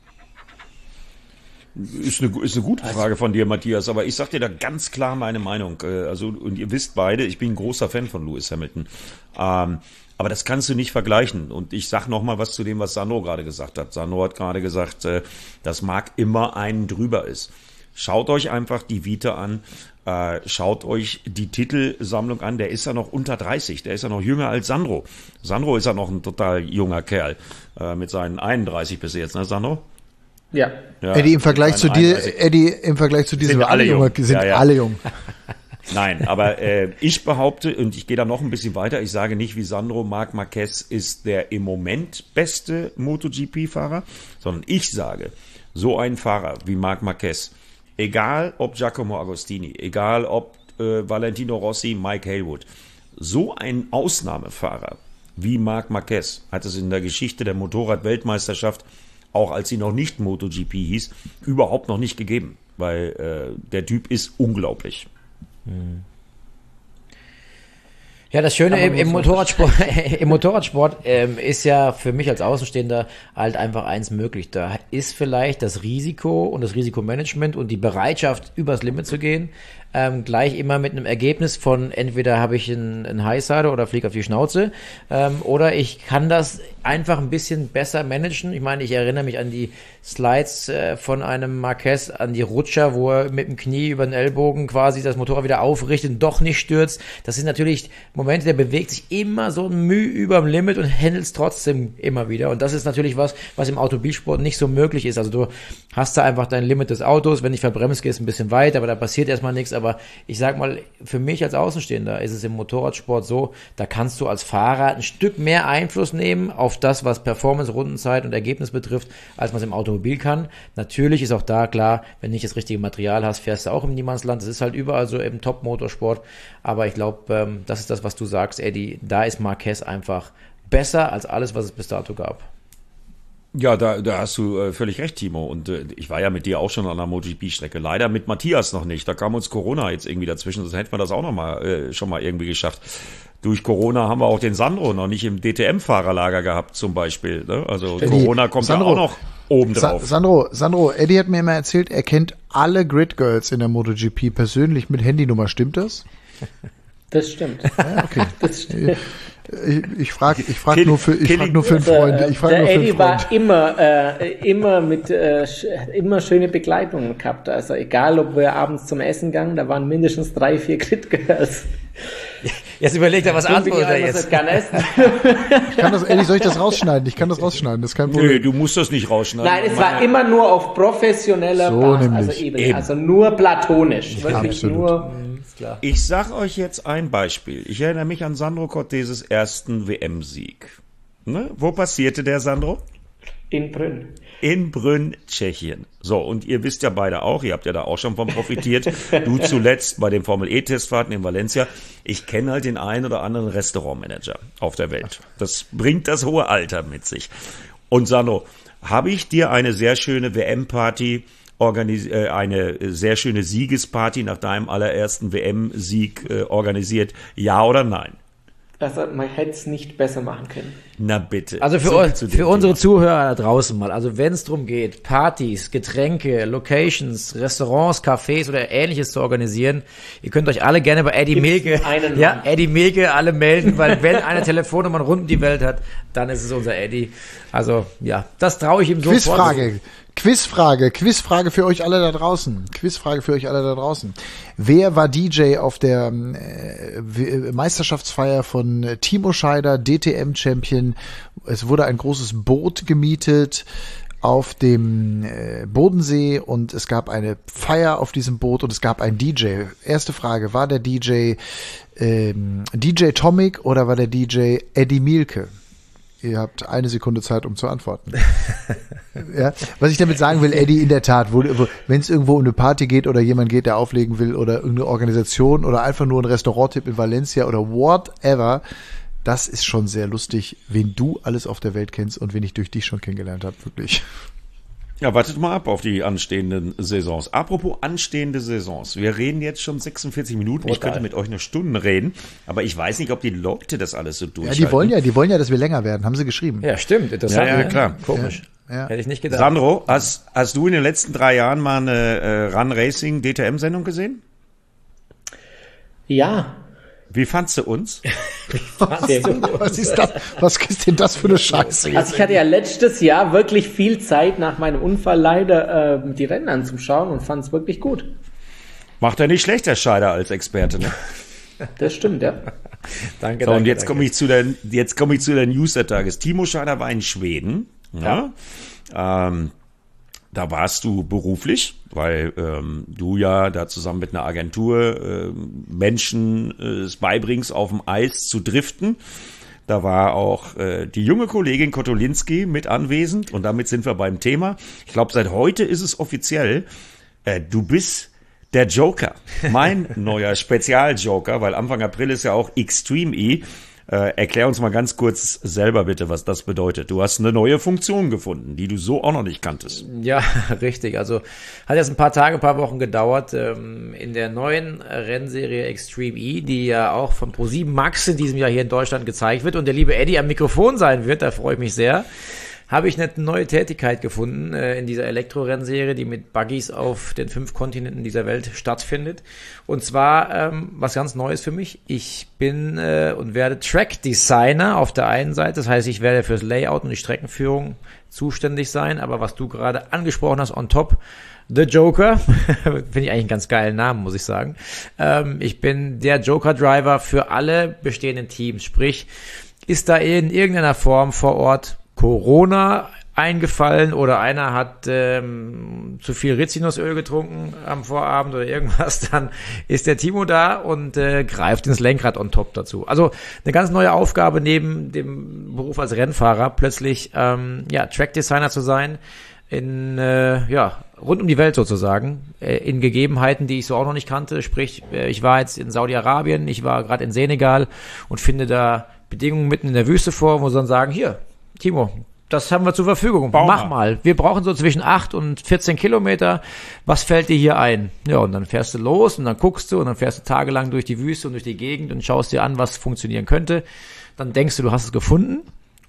Ist eine gute Frage von dir, Matthias, aber ich sag dir da ganz klar meine Meinung. Also, und ihr wisst beide, ich bin ein großer Fan von Lewis Hamilton. Aber das kannst du nicht vergleichen. Und ich sag noch mal was zu dem, was Sandro gerade gesagt hat. Sandro hat gerade gesagt, dass Marc immer einen drüber ist. Schaut euch einfach die Vita an. Schaut euch die Titelsammlung an. Der ist ja noch unter 30. Der ist ja noch jünger als Sandro. Sandro ist ja noch ein total junger Kerl. Mit seinen 31 bis jetzt, ne, Sandro? Ja. Eddie, im Vergleich zu dir, sind alle jung. Alle jung. Nein, aber ich behaupte, und ich gehe da noch ein bisschen weiter, ich sage nicht wie Sandro, Marc Marquez ist der im Moment beste MotoGP-Fahrer, sondern ich sage, so ein Fahrer wie Marc Marquez, egal ob Giacomo Agostini, egal ob Valentino Rossi, Mike Hailwood, so ein Ausnahmefahrer wie Marc Marquez hat es in der Geschichte der Motorrad-Weltmeisterschaft, auch als sie noch nicht MotoGP hieß, überhaupt noch nicht gegeben, weil der Typ ist unglaublich. Ja, das Schöne im Motorradsport ist ja für mich als Außenstehender halt einfach eins möglich. Da ist vielleicht das Risiko und das Risikomanagement und die Bereitschaft, übers Limit zu gehen, gleich immer mit einem Ergebnis von entweder habe ich einen Highsider oder fliege auf die Schnauze, oder ich kann das einfach ein bisschen besser managen. Ich meine, ich erinnere mich an die Slides von einem Marquez, an die Rutscher, wo er mit dem Knie über den Ellbogen quasi das Motorrad wieder aufrichtet und doch nicht stürzt. Das sind natürlich Momente, der bewegt sich immer so ein Mühe über dem Limit und handelt es trotzdem immer wieder. Und das ist natürlich was im Automobilsport nicht so möglich ist. Also du hast da einfach dein Limit des Autos, wenn ich verbremst, gehst ein bisschen weit, aber da passiert erstmal nichts. Aber ich sag mal, für mich als Außenstehender ist es im Motorradsport so, da kannst du als Fahrer ein Stück mehr Einfluss nehmen auf das, was Performance, Rundenzeit und Ergebnis betrifft, als man es im Automobil kann. Natürlich ist auch da klar, wenn du nicht das richtige Material hast, fährst du auch im Niemandsland. Das ist halt überall so im Top-Motorsport. Aber ich glaube, das ist das, was du sagst, Eddie. Da ist Marquez einfach besser als alles, was es bis dato gab. Ja, da hast du völlig recht, Timo. Und ich war ja mit dir auch schon an der MotoGP-Strecke. Leider mit Matthias noch nicht. Da kam uns Corona jetzt irgendwie dazwischen. Sonst hätten wir das auch noch mal schon mal irgendwie geschafft. Durch Corona haben wir auch den Sandro noch nicht im DTM-Fahrerlager gehabt, zum Beispiel. Ne? Also Eddie, Corona kommt ja auch noch oben drauf. Sandro, Eddie hat mir immer erzählt, er kennt alle Grid Girls in der MotoGP persönlich mit Handynummer. Stimmt das? Das stimmt. Ja, okay. Das stimmt. Ich frag nur für einen Freund. Der Eddie war immer mit immer schöne Begleitungen gehabt. Also egal, ob wir abends zum Essen gegangen, da waren mindestens 3-4 Crit Girls. Jetzt überlegt er, was antwortet er jetzt. Eddie, soll ich das rausschneiden? Ich kann das rausschneiden, das ist kein Problem. Nö, du musst das nicht rausschneiden. Nein, es war immer nur auf professioneller Basis, Ebene. Also nur platonisch. Wirklich absolut. Nur. Klar. Ich sag euch jetzt ein Beispiel. Ich erinnere mich an Sandro Corteses ersten WM-Sieg. Ne? Wo passierte der, Sandro? In Brünn. In Brünn, Tschechien. So, und ihr wisst ja beide auch, ihr habt ja da auch schon von profitiert. Du zuletzt bei den Formel-E-Testfahrten in Valencia. Ich kenne halt den einen oder anderen Restaurantmanager auf der Welt. Das bringt das hohe Alter mit sich. Und Sandro, habe ich dir eine sehr schöne WM-Party eine sehr schöne Siegesparty nach deinem allerersten WM-Sieg organisiert? Ja oder nein? Also man hätte es nicht besser machen können. Na bitte. Also für unsere Zuhörer da draußen mal, also wenn es darum geht, Partys, Getränke, Locations, Restaurants, Cafés oder Ähnliches zu organisieren, ihr könnt euch alle gerne bei Eddie Milke, Eddie Milke alle melden, weil wenn eine Telefonnummer rund um die Welt hat, dann ist es unser Eddie. Also ja, das traue ich ihm so vor. Quizfrage für euch alle da draußen. Wer war DJ auf der Meisterschaftsfeier von Timo Scheider, DTM-Champion? Es wurde ein großes Boot gemietet auf dem Bodensee und es gab eine Feier auf diesem Boot und es gab einen DJ. Erste Frage, war der DJ DJ Tomic oder war der DJ Eddie Mielke? Ihr habt 1 Sekunde Zeit, um zu antworten. Ja, was ich damit sagen will, Eddie, in der Tat, wenn es irgendwo um eine Party geht oder jemand geht, der auflegen will oder irgendeine Organisation oder einfach nur ein Restauranttipp in Valencia oder whatever, das ist schon sehr lustig, wen du alles auf der Welt kennst und wen ich durch dich schon kennengelernt habe, wirklich. Ja, wartet mal ab auf die anstehenden Saisons. Apropos anstehende Saisons. Wir reden jetzt schon 46 Minuten. Ich könnte mit euch eine Stunde reden, aber ich weiß nicht, ob die Leute das alles so durchhalten. Ja, die wollen ja, dass wir länger werden, haben sie geschrieben. Ja, stimmt. Interessant. Ja, klar. Komisch. Ja. Hätte ich nicht gedacht. Sandro, hast du in den letzten 3 Jahren mal eine Run Racing DTM-Sendung gesehen? Ja. Wie fandst du uns? Was ist denn das für eine Scheiße? Also ich hatte ja letztes Jahr wirklich viel Zeit nach meinem Unfall leider die Rennen anzuschauen und fand es wirklich gut. Macht er nicht schlecht, der Scheider, als Experte, ne? Das stimmt, ja. Danke. So, und jetzt komme ich zu der News des Tages. Timo Scheider war in Schweden. Ja. Da warst du beruflich, weil du ja da zusammen mit einer Agentur Menschen es beibringst, auf dem Eis zu driften. Da war auch die junge Kollegin Kotolinski mit anwesend und damit sind wir beim Thema. Ich glaube, seit heute ist es offiziell, du bist der Joker, mein neuer Spezialjoker, weil Anfang April ist ja auch Extreme E. Erklär uns mal ganz kurz selber bitte, was das bedeutet. Du hast eine neue Funktion gefunden, die du so auch noch nicht kanntest. Ja, richtig. Also hat jetzt ein paar Wochen gedauert. In der neuen Rennserie Extreme E, die ja auch von Pro7 Max in diesem Jahr hier in Deutschland gezeigt wird und der liebe Eddie am Mikrofon sein wird, da freue ich mich sehr, habe ich eine neue Tätigkeit gefunden in dieser Elektro-Rennserie, die mit Buggies auf den 5 Kontinenten dieser Welt stattfindet. Und zwar was ganz Neues für mich. Ich bin und werde Track-Designer auf der einen Seite. Das heißt, ich werde fürs Layout und die Streckenführung zuständig sein. Aber was du gerade angesprochen hast, on top, The Joker, finde ich eigentlich einen ganz geilen Namen, muss ich sagen. Ich bin der Joker-Driver für alle bestehenden Teams. Sprich, ist da in irgendeiner Form vor Ort Corona eingefallen oder einer hat zu viel Rizinusöl getrunken am Vorabend oder irgendwas, dann ist der Timo da und greift ins Lenkrad on top dazu. Also eine ganz neue Aufgabe neben dem Beruf als Rennfahrer, plötzlich Trackdesigner zu sein, rund um die Welt sozusagen, in Gegebenheiten, die ich so auch noch nicht kannte. Sprich, ich war jetzt in Saudi-Arabien, ich war gerade in Senegal und finde da Bedingungen mitten in der Wüste vor, wo sie dann sagen, hier, Timo, das haben wir zur Verfügung. Mach mal. Wir brauchen so zwischen 8 und 14 Kilometer. Was fällt dir hier ein? Ja, und dann fährst du los und dann guckst du und dann fährst du tagelang durch die Wüste und durch die Gegend und schaust dir an, was funktionieren könnte. Dann denkst du hast es gefunden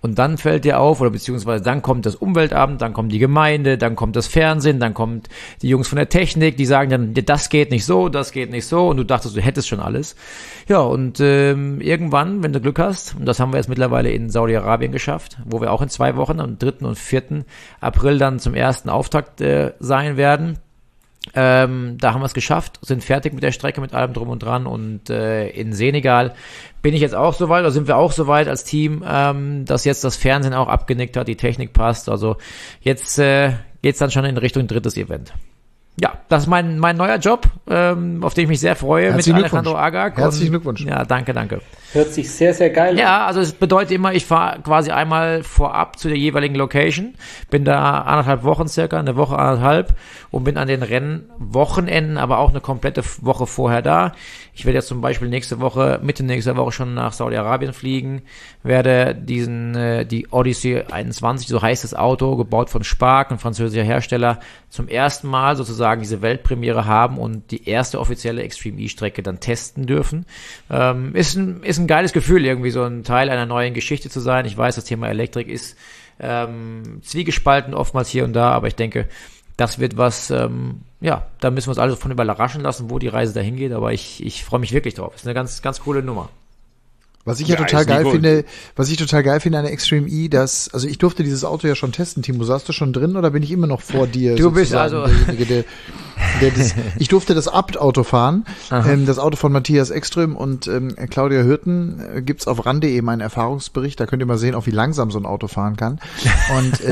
Und dann fällt dir auf, oder beziehungsweise dann kommt das Umweltamt, dann kommt die Gemeinde, dann kommt das Fernsehen, dann kommt die Jungs von der Technik, die sagen dann, das geht nicht so, das geht nicht so, und du dachtest, du hättest schon alles. Ja, und irgendwann, wenn du Glück hast, und das haben wir jetzt mittlerweile in Saudi-Arabien geschafft, wo wir auch in 2 Wochen, am 3. und 4. April dann zum ersten Auftakt sein werden. Da haben wir es geschafft, sind fertig mit der Strecke, mit allem drum und dran, und in Senegal bin ich jetzt auch soweit, oder sind wir auch soweit als Team, dass jetzt das Fernsehen auch abgenickt hat, die Technik passt, also jetzt geht's dann schon in Richtung 3. Event. Ja, das ist mein neuer Job, auf den ich mich sehr freue, mit Alejandro Agag. Herzlichen Glückwunsch. Ja, danke. Hört sich sehr, sehr geil an. Ja, also es bedeutet immer, ich fahre quasi einmal vorab zu der jeweiligen Location, bin da 1,5 Wochen circa, 1 Woche, 1,5, und bin an den Rennwochenenden, aber auch eine komplette Woche vorher da. Ich werde jetzt zum Beispiel Mitte nächster Woche schon nach Saudi-Arabien fliegen, werde die Odyssey 21, so heißt das Auto, gebaut von Spark, ein französischer Hersteller, zum ersten Mal sozusagen diese Weltpremiere haben und die erste offizielle Extreme E-Strecke dann testen dürfen. Ist ein geiles Gefühl, irgendwie so ein Teil einer neuen Geschichte zu sein. Ich weiß, das Thema Elektrik ist zwiegespalten oftmals hier und da, aber ich denke, das wird was, da müssen wir uns alle von überraschen lassen, wo die Reise dahin geht, aber ich freue mich wirklich drauf. Ist eine ganz, ganz coole Nummer. Was ich total geil finde an der Extreme E, also ich durfte dieses Auto ja schon testen, Timo, saßt du schon drin oder bin ich immer noch vor dir? Du bist also ich durfte das Abt-Auto fahren, das Auto von Matthias Ekström und Claudia Hürten, gibt's auf RAN.de meinen Erfahrungsbericht, da könnt ihr mal sehen, auch wie langsam so ein Auto fahren kann. Und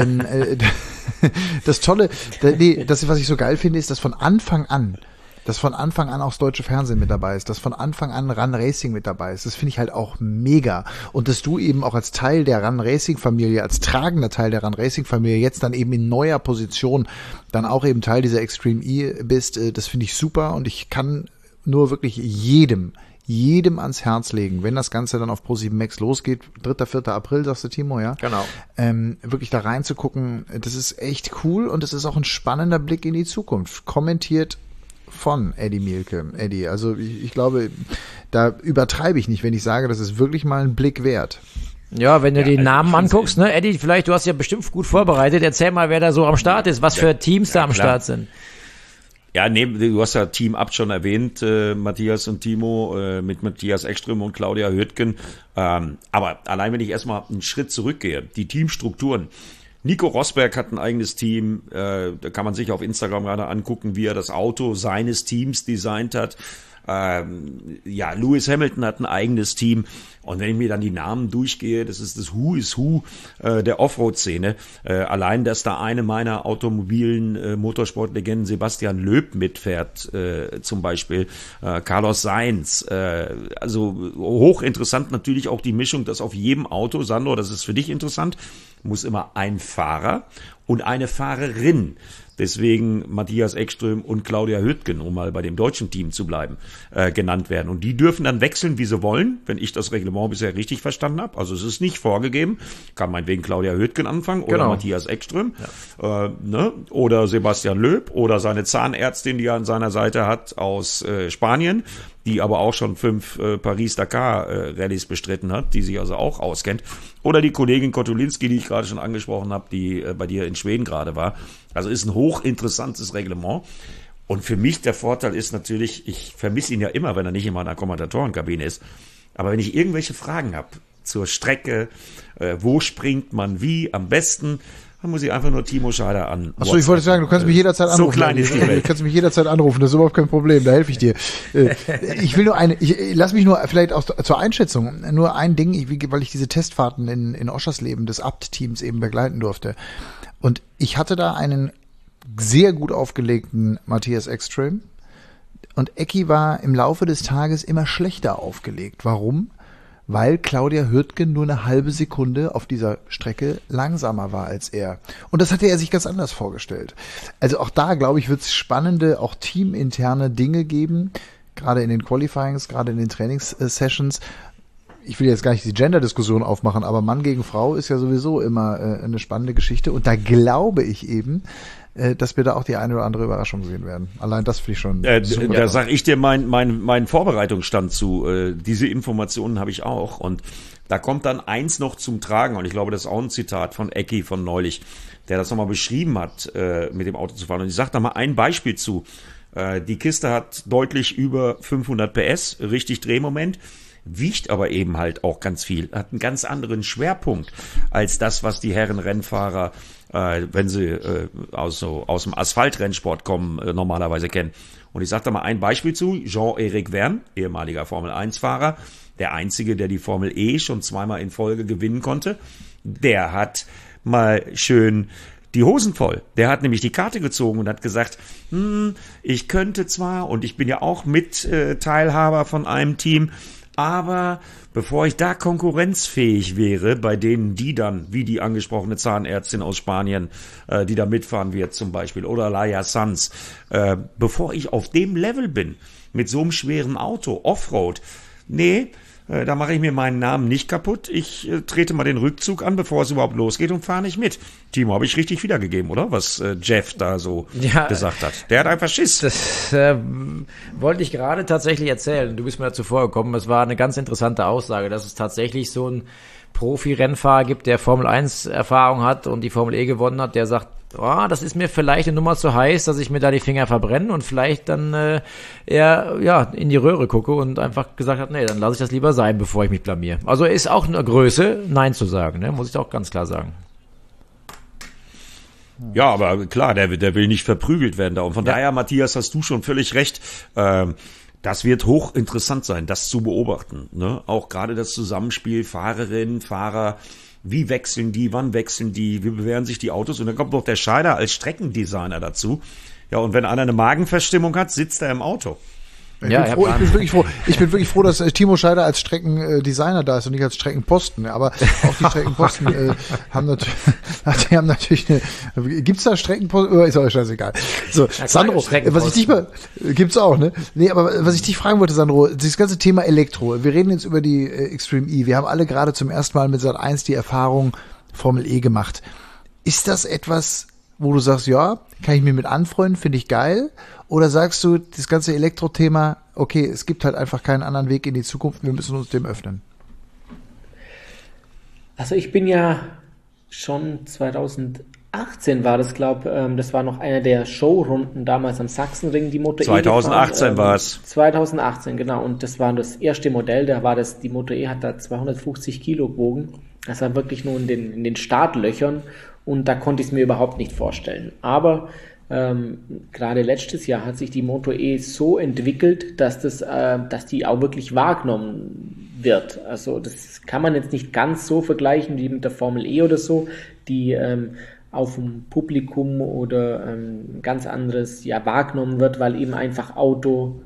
das Tolle, was ich so geil finde, ist, dass von Anfang an auch das deutsche Fernsehen mit dabei ist, dass von Anfang an RAN Racing mit dabei ist. Das finde ich halt auch mega. Und dass du eben auch als Teil der RAN Racing Familie, als tragender Teil der RAN Racing Familie jetzt dann eben in neuer Position dann auch eben Teil dieser Extreme E bist, das finde ich super, und ich kann nur wirklich jedem ans Herz legen, wenn das Ganze dann auf Pro7 Max losgeht, 3., 4. April, sagst du, Timo, ja? Genau. Wirklich da reinzugucken, das ist echt cool, und das ist auch ein spannender Blick in die Zukunft. Kommentiert von Eddie Mielke. Eddie, also ich glaube, da übertreibe ich nicht, wenn ich sage, das ist wirklich mal ein Blick wert. Ja, wenn du die Namen anguckst, ne, Eddie, vielleicht, du hast ja bestimmt gut vorbereitet, erzähl mal, wer da so am Start ist, was für Teams da am Start sind. Ja, du hast ja Team Abt schon erwähnt, Matthias und Timo, mit Matthias Ekström und Claudia Hürtgen. Aber allein, wenn ich erstmal einen Schritt zurückgehe, die Teamstrukturen. Nico Rosberg hat ein eigenes Team, da kann man sich auf Instagram gerade angucken, wie er das Auto seines Teams designt hat. Lewis Hamilton hat ein eigenes Team, und wenn ich mir dann die Namen durchgehe, das ist das Who is Who der Offroad-Szene. Allein, dass da eine meiner automobilen Motorsportlegenden, Sebastian Loeb, mitfährt, zum Beispiel Carlos Sainz. Also hochinteressant natürlich auch die Mischung, dass auf jedem Auto, Sandro, das ist für dich interessant, muss immer ein Fahrer und eine Fahrerin, deswegen Matthias Ekström und Claudia Hürtgen, um mal bei dem deutschen Team zu bleiben, genannt werden. Und die dürfen dann wechseln, wie sie wollen, wenn ich das Reglement bisher richtig verstanden habe. Also es ist nicht vorgegeben. Kann meinetwegen Claudia Hürtgen anfangen oder Matthias Ekström, oder Sebastian Loeb oder seine Zahnärztin, die er an seiner Seite hat aus Spanien, die aber auch schon 5 Paris-Dakar-Rallyes bestritten hat, die sich also auch auskennt. Oder die Kollegin Kotulinski, die ich gerade schon angesprochen habe, die bei dir in Schweden gerade war. Also ist ein hochinteressantes Reglement. Und für mich der Vorteil ist natürlich, ich vermisse ihn ja immer, wenn er nicht in meiner Kommentatorenkabine ist. Aber wenn ich irgendwelche Fragen habe zur Strecke, wo springt man wie am besten, dann muss ich einfach nur Timo Scheider an. Achso, ich wollte sagen, du kannst mich jederzeit anrufen. So klein ist die Welt. Du kannst mich jederzeit anrufen, das ist überhaupt kein Problem, da helfe ich dir. Ich will lass mich nur vielleicht auch zur Einschätzung, nur ein Ding, weil ich diese Testfahrten in Oschersleben des Abt-Teams eben begleiten durfte. Und ich hatte da einen sehr gut aufgelegten Matthias Ekström, und Ecki war im Laufe des Tages immer schlechter aufgelegt. Warum? Weil Claudia Hürtgen nur eine halbe Sekunde auf dieser Strecke langsamer war als er. Und das hatte er sich ganz anders vorgestellt. Also auch da, glaube ich, wird es spannende, auch teaminterne Dinge geben, gerade in den Qualifyings, gerade in den Trainingssessions. Ich will jetzt gar nicht die Gender-Diskussion aufmachen, aber Mann gegen Frau ist ja sowieso immer eine spannende Geschichte. Und da glaube ich eben, dass wir da auch die eine oder andere Überraschung sehen werden. Allein das finde ich schon super. Da sage ich dir meinen Vorbereitungsstand zu. Diese Informationen habe ich auch. Und da kommt dann eins noch zum Tragen. Und ich glaube, das ist auch ein Zitat von Ecki von neulich, der das nochmal beschrieben hat, mit dem Auto zu fahren. Und ich sage da mal ein Beispiel zu. Die Kiste hat deutlich über 500 PS, richtig Drehmoment, wiegt aber eben halt auch ganz viel, hat einen ganz anderen Schwerpunkt als das, was die Herren Rennfahrer, wenn sie aus dem Asphaltrennsport kommen, normalerweise kennen. Und ich sage da mal ein Beispiel zu, Jean-Éric Vergne, ehemaliger Formel-1-Fahrer, der einzige, der die Formel E schon zweimal in Folge gewinnen konnte, der hat mal schön die Hosen voll. Der hat nämlich die Karte gezogen und hat gesagt, ich könnte zwar, und ich bin ja auch Teilhaber von einem Team, aber bevor ich da konkurrenzfähig wäre, bei denen die dann, wie die angesprochene Zahnärztin aus Spanien, die da mitfahren wird zum Beispiel, oder Laia Sanz, bevor ich auf dem Level bin, mit so einem schweren Auto, Offroad, da mache ich mir meinen Namen nicht kaputt. Ich trete mal den Rückzug an, bevor es überhaupt losgeht und fahre nicht mit. Timo, habe ich richtig wiedergegeben, oder? Was Jeff da so gesagt hat. Der hat einfach Schiss. Das wollte ich gerade tatsächlich erzählen. Du bist mir dazu vorgekommen. Es war eine ganz interessante Aussage, dass es tatsächlich so ein Profi-Rennfahrer gibt, der Formel-1-Erfahrung hat und die Formel E gewonnen hat, der sagt, das ist mir vielleicht eine Nummer zu heiß, dass ich mir da die Finger verbrenne und vielleicht dann eher in die Röhre gucke und einfach gesagt hat, dann lasse ich das lieber sein, bevor ich mich blamier. Also ist auch eine Größe, Nein zu sagen, ne? Muss ich auch ganz klar sagen. Ja, aber klar, der will nicht verprügelt werden da. Und von daher, Matthias, hast du schon völlig recht. Das wird hochinteressant sein, das zu beobachten. Ne? Auch gerade das Zusammenspiel Fahrerinnen, Fahrer. Wie wechseln die? Wann wechseln die? Wie bewähren sich die Autos? Und dann kommt noch der Scheider als Streckendesigner dazu. Ja, und wenn einer eine Magenverstimmung hat, sitzt er im Auto. Ich bin wirklich froh, dass Timo Scheider als Streckendesigner da ist und nicht als Streckenposten. Aber auch die Streckenposten haben natürlich eine. Gibt's da Streckenposten? Ist auch scheißegal. So, Sandro, was ich dich mal gibt's auch, ne? Nee, aber was ich dich fragen wollte, Sandro, dieses ganze Thema Elektro. Wir reden jetzt über die Extreme E. Wir haben alle gerade zum ersten Mal mit Sat.1 die Erfahrung Formel E gemacht. Ist das etwas, wo du sagst, ja, kann ich mir mit anfreunden, finde ich geil? Oder sagst du, das ganze Elektro-Thema, okay, es gibt halt einfach keinen anderen Weg in die Zukunft, wir müssen uns dem öffnen? Also ich bin ja schon 2018 war das, das war noch eine der Showrunden damals am Sachsenring, die Moto E. 2018 war es. 2018, genau. Und das war das erste Modell, die Moto E hat da 250 Kilo gewogen. Das war wirklich nur in den Startlöchern. Und da konnte ich es mir überhaupt nicht vorstellen. Aber gerade letztes Jahr hat sich die Moto E so entwickelt, dass die auch wirklich wahrgenommen wird. Also das kann man jetzt nicht ganz so vergleichen wie mit der Formel E oder so, die auf dem Publikum oder ganz anderes wahrgenommen wird, weil eben einfach Auto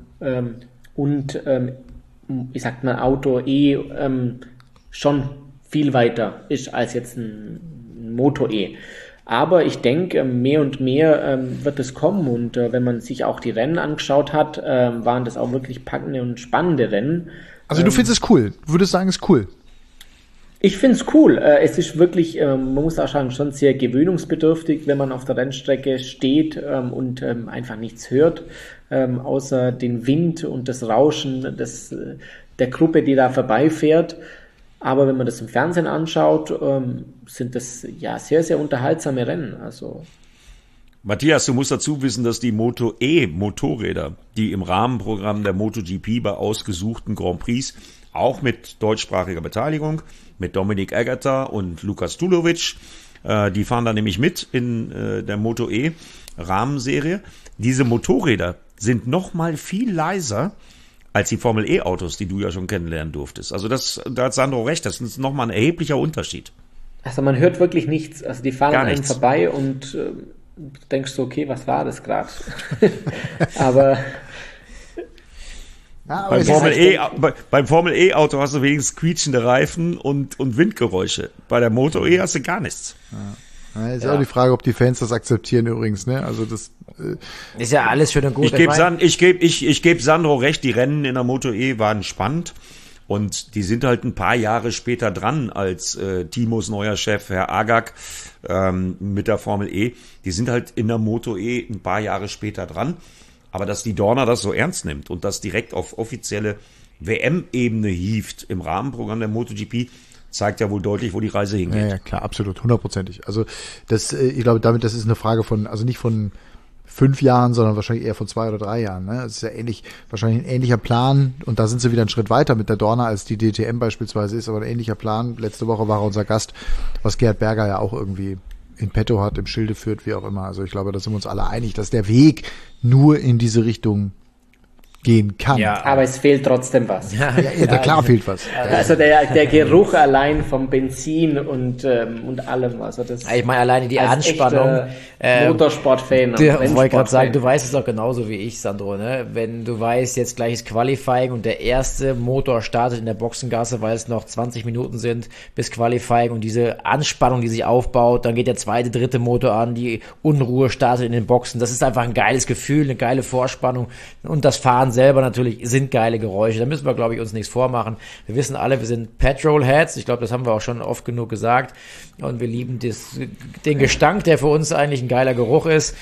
Auto E schon viel weiter ist als jetzt ein Moto E. Aber ich denke, mehr und mehr wird es kommen und wenn man sich auch die Rennen angeschaut hat, waren das auch wirklich packende und spannende Rennen. Also du findest es cool? Du würdest sagen, es ist cool? Ich finde es cool. Es ist wirklich, man muss auch sagen, schon sehr gewöhnungsbedürftig, wenn man auf der Rennstrecke steht und einfach nichts hört, außer den Wind und das Rauschen der Gruppe, die da vorbeifährt. Aber wenn man das im Fernsehen anschaut, sind das sehr, sehr unterhaltsame Rennen. Also Matthias, du musst dazu wissen, dass die Moto E Motorräder, die im Rahmenprogramm der MotoGP bei ausgesuchten Grand Prix, auch mit deutschsprachiger Beteiligung, mit Dominik Aegerter und Lukas Tulovic, die fahren da nämlich mit in der Moto E Rahmenserie. Diese Motorräder sind noch mal viel leiser als die Formel-E-Autos, die du ja schon kennenlernen durftest. Also da hat Sandro recht, das ist nochmal ein erheblicher Unterschied. Also man hört wirklich nichts. Also die fahren an einem vorbei und du denkst so, okay, was war das gerade? aber beim Formel-E-Auto hast du wenigstens quietschende Reifen und Windgeräusche. Bei der Moto E hast du gar nichts. Ja. Ist auch die Frage, ob die Fans das akzeptieren übrigens, ne? Also das ist ja alles schön und gut. Ich gebe Sandro recht, die Rennen in der Moto E waren spannend. Und die sind halt ein paar Jahre später dran als Timos neuer Chef, Herr Agag, mit der Formel E. Die sind halt in der Moto E ein paar Jahre später dran. Aber dass die Dorna das so ernst nimmt und das direkt auf offizielle WM-Ebene hieft im Rahmenprogramm der MotoGP, zeigt ja wohl deutlich, wo die Reise hingeht. Ja, klar, absolut, 100%. Also ich glaube, das ist eine Frage von, also nicht von 5 Jahren, sondern wahrscheinlich eher von 2 oder 3 Jahren. Ne? Das ist ja wahrscheinlich ein ähnlicher Plan, und da sind sie wieder einen Schritt weiter mit der Dorna, als die DTM beispielsweise ist, aber ein ähnlicher Plan. Letzte Woche war er unser Gast, was Gerhard Berger ja auch irgendwie in petto hat, im Schilde führt, wie auch immer. Also ich glaube, da sind wir uns alle einig, dass der Weg nur in diese Richtung gehen kann. Ja, aber es fehlt trotzdem was. Ja, klar fehlt was. Also der Geruch allein vom Benzin und allem. Also das ich meine, alleine die Anspannung. Motorsportfan. Ich wollte gerade sagen, du weißt es doch genauso wie ich, Sandro. Ne? Wenn du weißt, jetzt gleich ist Qualifying und der erste Motor startet in der Boxengasse, weil es noch 20 Minuten sind bis Qualifying, und diese Anspannung, die sich aufbaut, dann geht der zweite, dritte Motor an, die Unruhe startet in den Boxen. Das ist einfach ein geiles Gefühl, eine geile Vorspannung, und das Fahren selber natürlich sind geile Geräusche. Da müssen wir, glaube ich, uns nichts vormachen. Wir wissen alle, wir sind Petrolheads. Ich glaube, das haben wir auch schon oft genug gesagt. Und wir lieben den Gestank, der für uns eigentlich ein geiler Geruch ist.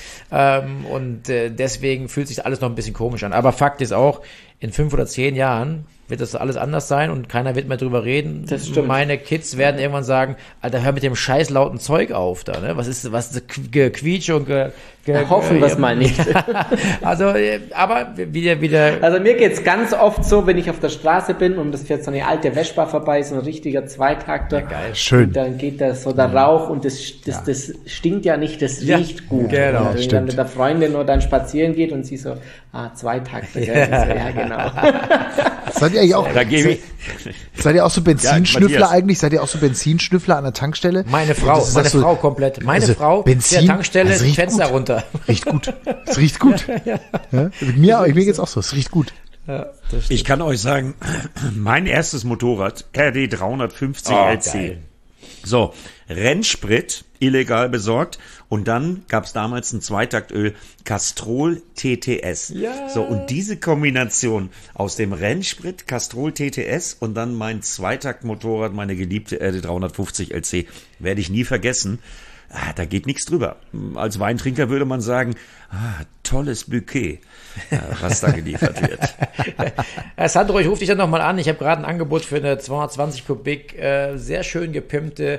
Deswegen fühlt sich alles noch ein bisschen komisch an. Aber Fakt ist auch, in 5 oder 10 Jahren wird das alles anders sein und keiner wird mehr drüber reden. Das stimmt. Meine Kids werden irgendwann sagen, Alter, hör mit dem scheiß lauten Zeug auf da, ne? Was ist Gequietsch und hoffen wir es mal nicht. Also, aber wieder. Also mir geht's ganz oft so, wenn ich auf der Straße bin und das fährt so eine alte Vespa vorbei, so ein richtiger Zweitakter. Ja, geil. Schön. Und dann geht da so der Rauch und das stinkt ja nicht, das riecht gut. Genau. Und wenn dann mit der Freundin nur dann spazieren geht und sie so, Zweitakter, gell? Ja, genau. Seid ihr eigentlich auch, seid ihr auch so Benzinschnüffler Matthias. eigentlich? Seid ihr auch so Benzinschnüffler an der Tankstelle? Meine Frau, so, komplett. Meine also Frau, Benzin, der Tankstelle, das riecht Fenster gut. runter. Riecht gut. Es riecht gut. Ja? Mir geht's auch so. Es riecht gut. Ja, Ich kann euch sagen, mein erstes Motorrad, RD 350 LC. Geil. So, Rennsprit, illegal besorgt. Und dann gab es damals ein Zweitaktöl, Castrol TTS. Ja. So, und diese Kombination aus dem Rennsprit, Castrol TTS und dann mein Zweitaktmotorrad, meine geliebte RD 350 LC, werde ich nie vergessen. Da geht nichts drüber. Als Weintrinker würde man sagen, tolles Bouquet, was da geliefert wird. Sandro, ich rufe dich dann nochmal an. Ich habe gerade ein Angebot für eine 220 Kubik, sehr schön gepimpte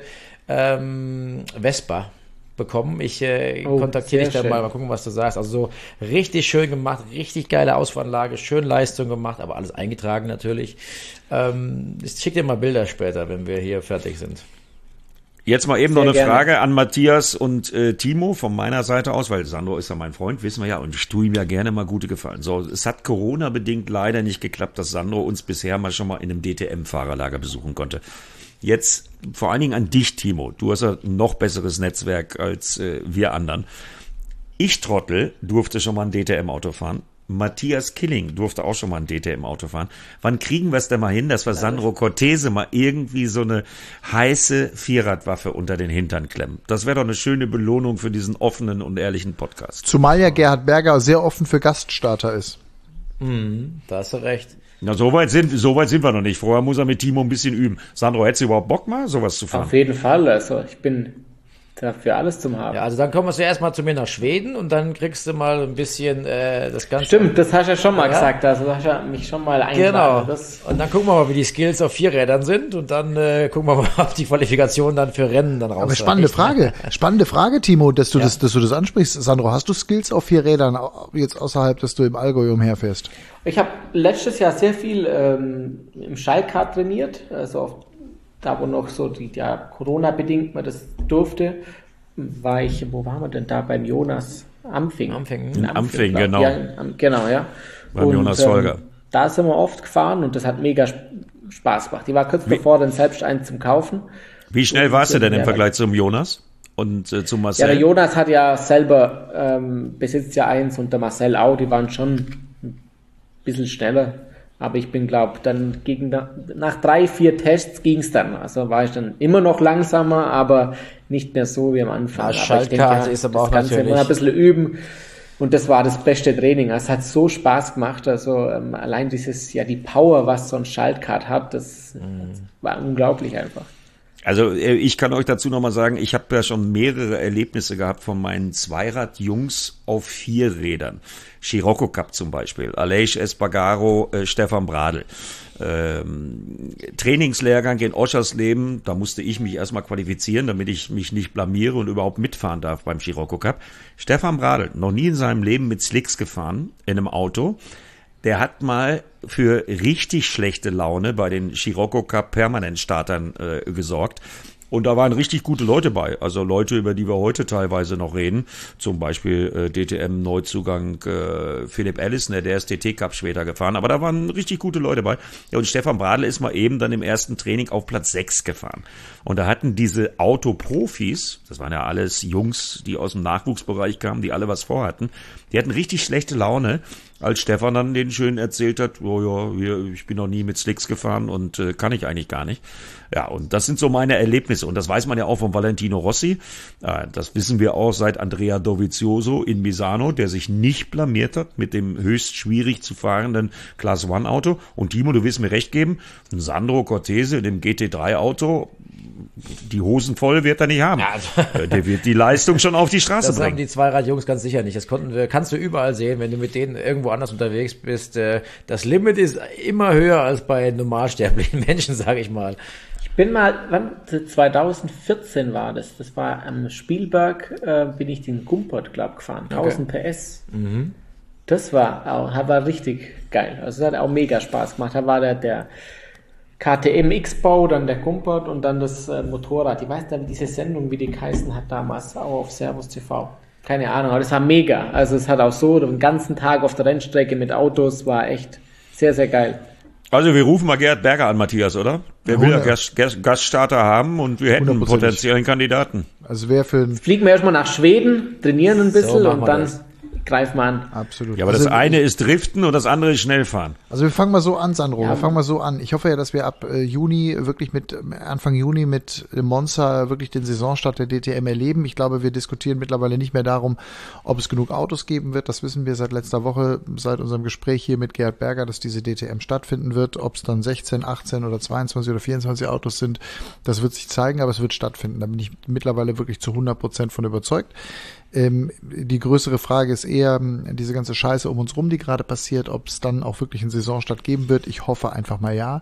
Vespa bekommen. Ich kontaktiere dich dann mal gucken, was du sagst. Also so richtig schön gemacht, richtig geile Auspuffanlage, schön Leistung gemacht, aber alles eingetragen natürlich. Ich schicke dir mal Bilder später, wenn wir hier fertig sind. Jetzt mal eben Sehr noch eine gerne. Frage an Matthias und Timo von meiner Seite aus, weil Sandro ist ja mein Freund, wissen wir ja, und ich tue ihm ja gerne mal gute Gefallen. So, es hat Corona-bedingt leider nicht geklappt, dass Sandro uns bisher mal schon mal in einem DTM-Fahrerlager besuchen konnte. Jetzt vor allen Dingen an dich, Timo. Du hast ja ein noch besseres Netzwerk als wir anderen. Ich, Trottel, durfte schon mal ein DTM-Auto fahren. Matthias Killing durfte auch schon mal ein DTM-Auto fahren. Wann kriegen wir es denn mal hin, dass wir Sandro Cortese mal irgendwie so eine heiße Vierradwaffe unter den Hintern klemmen? Das wäre doch eine schöne Belohnung für diesen offenen und ehrlichen Podcast. Zumal ja Gerhard Berger sehr offen für Gaststarter ist. Da hast du recht. Na, so weit sind wir noch nicht. Vorher muss er mit Timo ein bisschen üben. Sandro, hättest du überhaupt Bock mal, sowas zu fahren? Auf jeden Fall, also ich bin dafür alles zum Haben. Ja, also dann kommst du erstmal zu mir nach Schweden und dann kriegst du mal ein bisschen das Ganze. Stimmt, das hast du ja schon mal gesagt, also du hast ja mich schon mal eingeladen. Genau. Und dann gucken wir mal, wie die Skills auf 4 Rädern sind und dann gucken wir mal, ob die Qualifikation dann für Rennen dann raus. Aber spannende Frage, Timo, dass du das ansprichst. Sandro, hast du Skills auf 4 Rädern jetzt außerhalb, dass du im Allgäu umherfährst? Ich habe letztes Jahr sehr viel im Schalkart trainiert, also da wo noch so Corona-bedingt man das durfte, wo waren wir denn da? Beim Jonas Amfing. In Amfing, genau. Ja, genau, ja. Beim Jonas Holger. Da sind wir oft gefahren und das hat mega Spaß gemacht. Ich war kurz davor, dann selbst einen zum Kaufen. Wie schnell warst du denn im Vergleich zum Jonas und zu Marcel? Ja, der Jonas hat ja selber, besitzt ja eins und der Marcel auch, die waren schon ein bisschen schneller. Aber ich bin, glaube dann nach 3-4 Tests ging's dann. Also war ich dann immer noch langsamer, aber nicht mehr so wie am Anfang. Ja, Schaltkarte ist aber auch das Ganze natürlich. immer ein bisschen üben. Und das war das beste Training. Es hat so Spaß gemacht. Also allein die Power, was so ein Schaltkart hat, das war unglaublich einfach. Also ich kann euch dazu nochmal sagen, ich habe ja schon mehrere Erlebnisse gehabt von meinen Zweirad-Jungs auf 4 Rädern. Scirocco Cup zum Beispiel, Aleix Espargaro, Stefan Bradl. Trainingslehrgang in Oschersleben, da musste ich mich erstmal qualifizieren, damit ich mich nicht blamiere und überhaupt mitfahren darf beim Scirocco Cup. Stefan Bradl, noch nie in seinem Leben mit Slicks gefahren, in einem Auto. Der hat mal für richtig schlechte Laune bei den Scirocco Cup Permanentstartern gesorgt. Und da waren richtig gute Leute bei, also Leute, über die wir heute teilweise noch reden, zum Beispiel DTM-Neuzugang Philipp Ellison, der ist TT-Cup später gefahren, aber da waren richtig gute Leute bei. Ja, und Stefan Bradl ist mal eben dann im ersten Training auf Platz 6 gefahren. Und da hatten diese Autoprofis, das waren ja alles Jungs, die aus dem Nachwuchsbereich kamen, die alle was vorhatten, die hatten richtig schlechte Laune, als Stefan dann denen schön erzählt hat, oh ja, ich bin noch nie mit Slicks gefahren und kann ich eigentlich gar nicht. Ja, und das sind so meine Erlebnisse. Und das weiß man ja auch von Valentino Rossi. Das wissen wir auch seit Andrea Dovizioso in Misano, der sich nicht blamiert hat mit dem höchst schwierig zu fahrenden Class-1-Auto. Und Timo, du wirst mir recht geben, ein Sandro Cortese in dem GT3-Auto, die Hosen voll wird er nicht haben. Ja, also der wird die Leistung schon auf die Straße bringen. Das haben die Zweirad-Jungs ganz sicher nicht. Das kannst du überall sehen, wenn du mit denen irgendwo anders unterwegs bist. Das Limit ist immer höher als bei normalsterblichen Menschen, sage ich mal. Ich bin mal, 2014 war das war am Spielberg, bin ich den Gumpert Club gefahren, 1000 PS. Mhm. Das war richtig geil. Also das hat auch mega Spaß gemacht. Da war der KTM X-Bau, dann der Gumpert und dann das Motorrad. Ich weiß nicht, diese Sendung, wie die geheißen hat damals, auch auf Servus TV. Keine Ahnung, aber das war mega. Also es hat auch so den ganzen Tag auf der Rennstrecke mit Autos, war echt sehr, sehr geil. Also wir rufen mal Gerhard Berger an, Matthias, oder? Wer will ja Gaststarter haben und wir hätten einen potenziellen Kandidaten. Also wer für fliegen wir erstmal nach Schweden, trainieren ein bisschen und dann greifen wir an. Absolut. Ja, aber also, das eine ist Driften und das andere ist schnell fahren. Also wir fangen mal so an, Sandro. Ja. Wir fangen mal so an. Ich hoffe ja, dass wir ab Anfang Juni mit Monza wirklich den Saisonstart der DTM erleben. Ich glaube, wir diskutieren mittlerweile nicht mehr darum, ob es genug Autos geben wird. Das wissen wir seit letzter Woche, seit unserem Gespräch hier mit Gerhard Berger, dass diese DTM stattfinden wird. Ob es dann 16, 18 oder 22 oder 24 Autos sind, das wird sich zeigen, aber es wird stattfinden. Da bin ich mittlerweile wirklich zu 100% von überzeugt. Die größere Frage ist eher diese ganze Scheiße um uns rum, die gerade passiert, ob es dann auch wirklich einen Saisonstart geben wird. Ich hoffe einfach mal ja.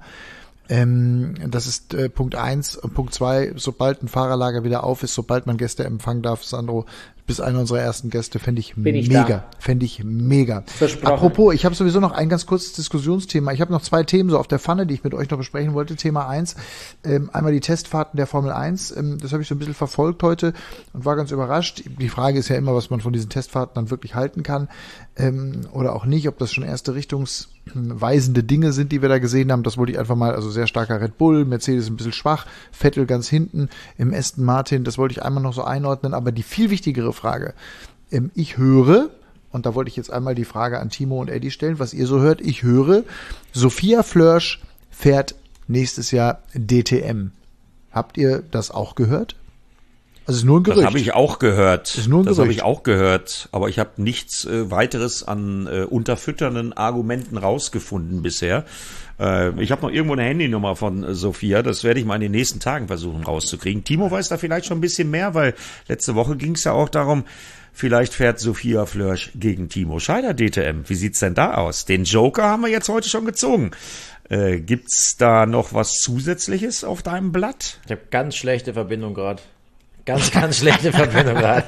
Das ist Punkt 1. Und Punkt 2, sobald ein Fahrerlager wieder auf ist, sobald man Gäste empfangen darf, Sandro, bist einer unserer ersten Gäste, fände ich mega. Versprochen. Apropos, ich habe sowieso noch ein ganz kurzes Diskussionsthema. Ich habe noch 2 Themen so auf der Pfanne, die ich mit euch noch besprechen wollte. Thema 1, einmal die Testfahrten der Formel 1. Das habe ich so ein bisschen verfolgt heute und war ganz überrascht. Die Frage ist ja immer, was man von diesen Testfahrten dann wirklich halten kann oder auch nicht, ob das schon erste richtungsweisende Dinge sind, die wir da gesehen haben. Das wollte ich einfach mal, also sehr starker Red Bull, Mercedes ein bisschen schwach, Vettel ganz hinten, im Aston Martin, das wollte ich einmal noch so einordnen, aber die viel wichtigere Frage, ich höre, und da wollte ich jetzt einmal die Frage an Timo und Eddie stellen, was ihr so hört, ich höre, Sophia Flörsch fährt nächstes Jahr DTM. Habt ihr das auch gehört? Also es ist nur ein Gerücht. Das habe ich auch gehört. Das habe ich auch gehört, aber ich habe nichts weiteres an unterfütternden Argumenten rausgefunden bisher. Ich habe noch irgendwo eine Handynummer von Sophia, das werde ich mal in den nächsten Tagen versuchen rauszukriegen. Timo weiß da vielleicht schon ein bisschen mehr, weil letzte Woche ging es ja auch darum, vielleicht fährt Sophia Flörsch gegen Timo Scheider DTM. Wie sieht's denn da aus? Den Joker haben wir jetzt heute schon gezogen. Gibt's da noch was Zusätzliches auf deinem Blatt? Ich habe ganz schlechte Verbindung gerade. Ganz schlechte Verbindung gerade.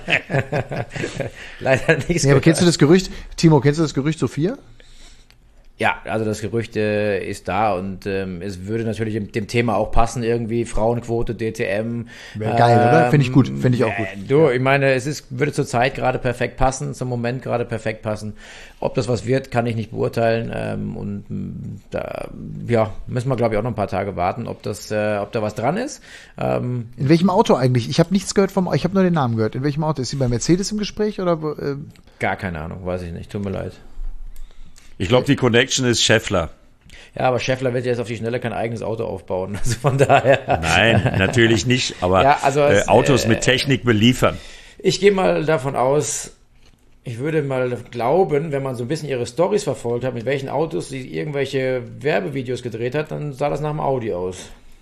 Leider nichts. Ja, aber kennst du das Gerücht, Timo, kennst du das Gerücht Sophia? Ja, also das Gerücht ist da und es würde natürlich dem Thema auch passen, irgendwie Frauenquote, DTM. Wäre geil, oder? Finde ich gut, finde ich auch gut. Ich meine, würde zur Zeit gerade perfekt passen, zum Moment gerade perfekt passen. Ob das was wird, kann ich nicht beurteilen und da müssen wir, glaube ich, auch noch ein paar Tage warten, ob da was dran ist. In welchem Auto eigentlich? Ich habe nichts gehört ich habe nur den Namen gehört. In welchem Auto? Ist sie bei Mercedes im Gespräch oder? Gar keine Ahnung, weiß ich nicht, tut mir leid. Ich glaube, die Connection ist Scheffler. Ja, aber Scheffler wird jetzt auf die Schnelle kein eigenes Auto aufbauen. Also von daher. Nein, natürlich nicht. Aber Autos mit Technik beliefern. Ich gehe mal davon aus, Ich würde mal glauben, wenn man so ein bisschen ihre Storys verfolgt hat, mit welchen Autos sie irgendwelche Werbevideos gedreht hat, dann sah das nach einem Audi aus.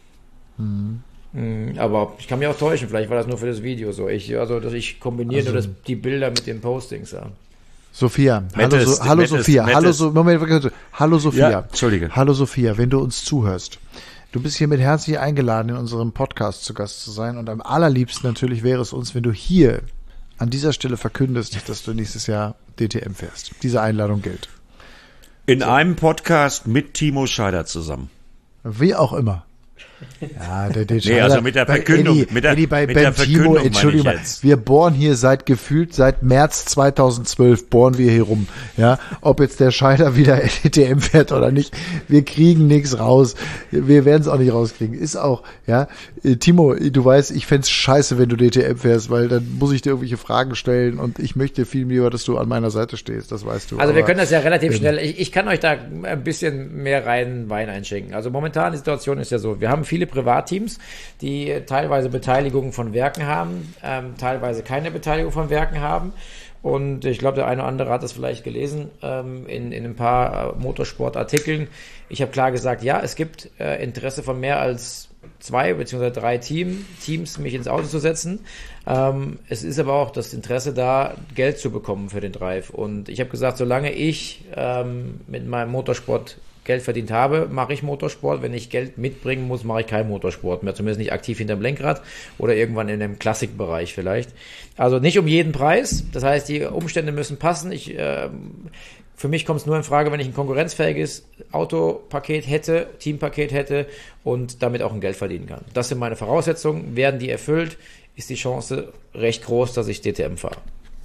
Aber ich kann mich auch täuschen, vielleicht war das nur für das Video so. Dass ich kombiniere nur die Bilder mit den Postings. Ja. Sophia, hallo Sophia. Ja, Entschuldige. Hallo Sophia, wenn du uns zuhörst. Du bist hiermit herzlich eingeladen, in unserem Podcast zu Gast zu sein. Und am allerliebsten natürlich wäre es uns, wenn du hier an dieser Stelle verkündest, dass du nächstes Jahr DTM fährst. Diese Einladung gilt. In einem Podcast mit Timo Scheider zusammen. Wie auch immer. Ja, der also mit der Verkündung. Eddie, bei Ben Timo, Entschuldigung mal, wir bohren hier seit März 2012 bohren wir hier rum. Ja, ob jetzt der Scheider wieder DTM fährt oder nicht, wir kriegen nichts raus. Wir werden es auch nicht rauskriegen. Ist auch, ja, Timo, du weißt, ich fänd's scheiße, wenn du DTM fährst, weil dann muss ich dir irgendwelche Fragen stellen und ich möchte viel lieber, dass du an meiner Seite stehst, das weißt du. Also wir können das ja relativ schnell, ich kann euch da ein bisschen mehr reinen Wein einschenken. Also momentan die Situation ist ja so, wir haben viele Privatteams, die teilweise Beteiligung von Werken haben, teilweise keine Beteiligung von Werken haben. Und ich glaube, der eine oder andere hat das vielleicht gelesen in ein paar Motorsportartikeln. Ich habe klar gesagt, ja, es gibt Interesse von mehr als 2 bzw. 3 Teams, mich ins Auto zu setzen. Es ist aber auch das Interesse da, Geld zu bekommen für den Drive. Und ich habe gesagt, solange ich mit meinem Motorsport Geld verdient habe, mache ich Motorsport. Wenn ich Geld mitbringen muss, mache ich keinen Motorsport mehr. Zumindest nicht aktiv hinterm Lenkrad oder irgendwann in dem Klassikbereich vielleicht. Also nicht um jeden Preis. Das heißt, die Umstände müssen passen. Für mich kommt es nur in Frage, wenn ich ein konkurrenzfähiges Autopaket hätte, Teampaket hätte und damit auch ein Geld verdienen kann. Das sind meine Voraussetzungen. Werden die erfüllt, ist die Chance recht groß, dass ich DTM fahre.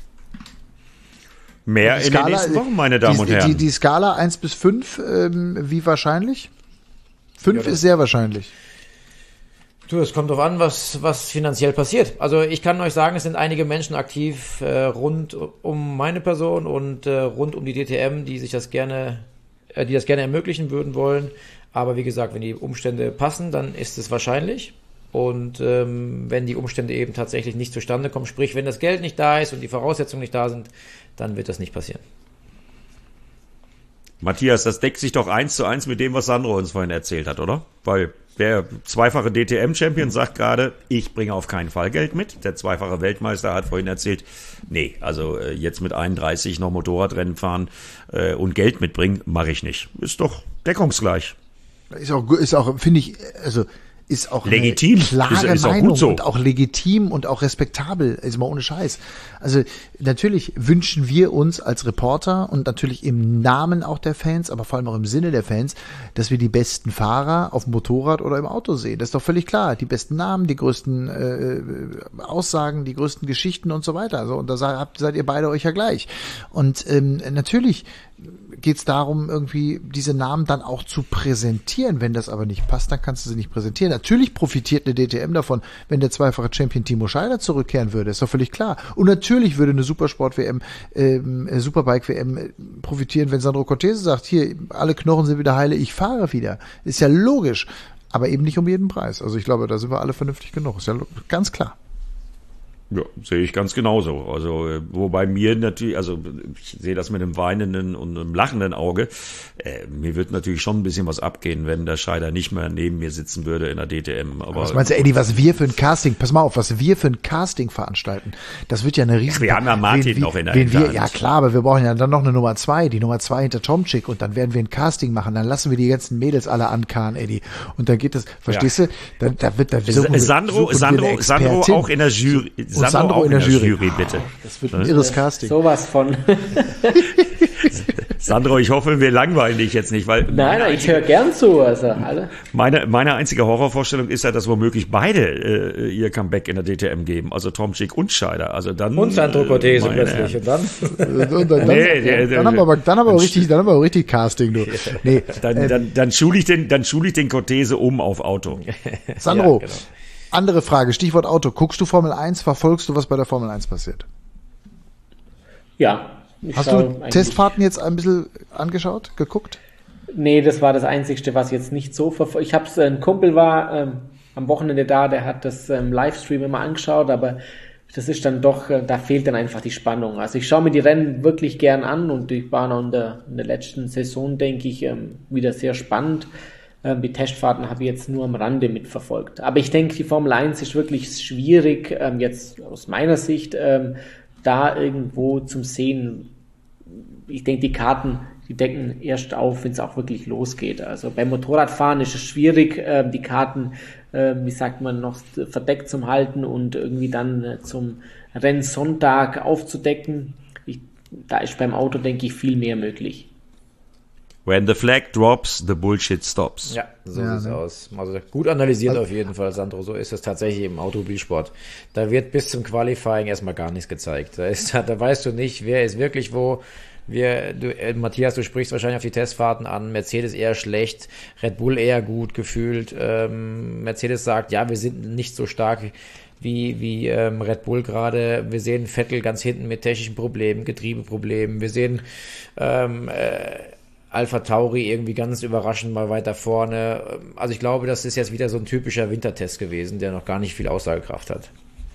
Mehr in den nächsten Wochen, meine Damen und Herren. Die Skala 1 bis 5, wie wahrscheinlich? 5 ist sehr wahrscheinlich. Du, es kommt darauf an, was finanziell passiert. Also ich kann euch sagen, es sind einige Menschen aktiv rund um meine Person und rund um die DTM, die das gerne ermöglichen würden wollen. Aber wie gesagt, wenn die Umstände passen, dann ist es wahrscheinlich. Und wenn die Umstände eben tatsächlich nicht zustande kommen, sprich, wenn das Geld nicht da ist und die Voraussetzungen nicht da sind, dann wird das nicht passieren. Matthias, das deckt sich doch 1:1 mit dem, was Sandro uns vorhin erzählt hat, oder? Weil der zweifache DTM-Champion sagt gerade, ich bringe auf keinen Fall Geld mit. Der zweifache Weltmeister hat vorhin erzählt, nee, also jetzt mit 31 noch Motorradrennen fahren und Geld mitbringen, mache ich nicht. Ist doch deckungsgleich. Ist auch, finde ich, also ist auch legitim. Eine klare ist Meinung auch gut so. Und auch legitim und auch respektabel, ist mal ohne Scheiß. Also natürlich wünschen wir uns als Reporter und natürlich im Namen auch der Fans, aber vor allem auch im Sinne der Fans, dass wir die besten Fahrer auf dem Motorrad oder im Auto sehen. Das ist doch völlig klar. Die besten Namen, die größten Aussagen, die größten Geschichten und so weiter. Also, und da seid ihr beide euch ja gleich. Und natürlich geht es darum, irgendwie diese Namen dann auch zu präsentieren. Wenn das aber nicht passt, dann kannst du sie nicht präsentieren. Natürlich profitiert eine DTM davon, wenn der zweifache Champion Timo Scheider zurückkehren würde. Ist doch völlig klar. Und natürlich würde eine Supersport-WM, Superbike-WM profitieren, wenn Sandro Cortese sagt, hier, alle Knochen sind wieder heile, ich fahre wieder. Ist ja logisch. Aber eben nicht um jeden Preis. Also ich glaube, da sind wir alle vernünftig genug. Ist ja ganz klar. Ja, sehe ich ganz genauso. Also, wobei mir natürlich, also ich sehe das mit einem weinenden und einem lachenden Auge. Mir wird natürlich schon ein bisschen was abgehen, wenn der Scheider nicht mehr neben mir sitzen würde in der DTM. Aber was meinst du, Eddie, was wir für ein Casting, pass mal auf, was wir für ein Casting veranstalten, das wird ja eine riesen... Wir haben ja Martin noch in der Hinterhand. Ja klar, aber wir brauchen ja dann noch eine Nummer 2, die Nummer 2 hinter Tomczyk und dann werden wir ein Casting machen, dann lassen wir die ganzen Mädels alle ankarren, Eddie. Und dann geht das, verstehst du? Da wird Sandro auch in der Jury. Sandro in der Jury, bitte. Das wird ein irres Casting. Sowas von. Sandro, ich hoffe, wir langweilen dich jetzt nicht, weil... Nein, ich höre gern zu, also alle. Meine einzige Horrorvorstellung ist ja, dass womöglich beide ihr Comeback in der DTM geben, also Tomczyk und Scheider. Also dann, und Sandro Cortese plötzlich. Und dann? Dann haben wir richtig Casting, du. Nee, dann schule ich den Cortese auf Auto. Sandro, ja, genau. Andere Frage, Stichwort Auto. Guckst du Formel 1, verfolgst du, was bei der Formel 1 passiert? Ja. Hast du Testfahrten jetzt ein bisschen angeschaut, geguckt? Nee, das war das Einzige, was jetzt nicht so verfolgt. Ein Kumpel war am Wochenende da, der hat das Livestream immer angeschaut, aber das ist dann doch, da fehlt dann einfach die Spannung. Also ich schaue mir die Rennen wirklich gern an und die waren auch in der letzten Saison, denke ich, wieder sehr spannend. Die Testfahrten habe ich jetzt nur am Rande mitverfolgt. Aber ich denke, die Formel 1 ist wirklich schwierig, jetzt aus meiner Sicht, da irgendwo zum Sehen. Ich denke, die Karten, die decken erst auf, wenn es auch wirklich losgeht. Also beim Motorradfahren ist es schwierig, die Karten, wie sagt man, noch verdeckt zum Halten und irgendwie dann zum Rennsonntag aufzudecken. Da ist beim Auto, denke ich, viel mehr möglich. When the flag drops, the bullshit stops. Ja, so sieht es aus. Also gut analysiert auf jeden Fall, Sandro. So ist es tatsächlich im Automobilsport. Da wird bis zum Qualifying erstmal gar nichts gezeigt. Da weißt du nicht, wer ist wirklich wo. Matthias, du sprichst wahrscheinlich auf die Testfahrten an. Mercedes eher schlecht, Red Bull eher gut gefühlt. Mercedes sagt, ja, wir sind nicht so stark wie Red Bull gerade. Wir sehen Vettel ganz hinten mit technischen Problemen, Getriebeproblemen. Wir sehen Alpha Tauri irgendwie ganz überraschend mal weiter vorne. Also ich glaube, das ist jetzt wieder so ein typischer Wintertest gewesen, der noch gar nicht viel Aussagekraft hat.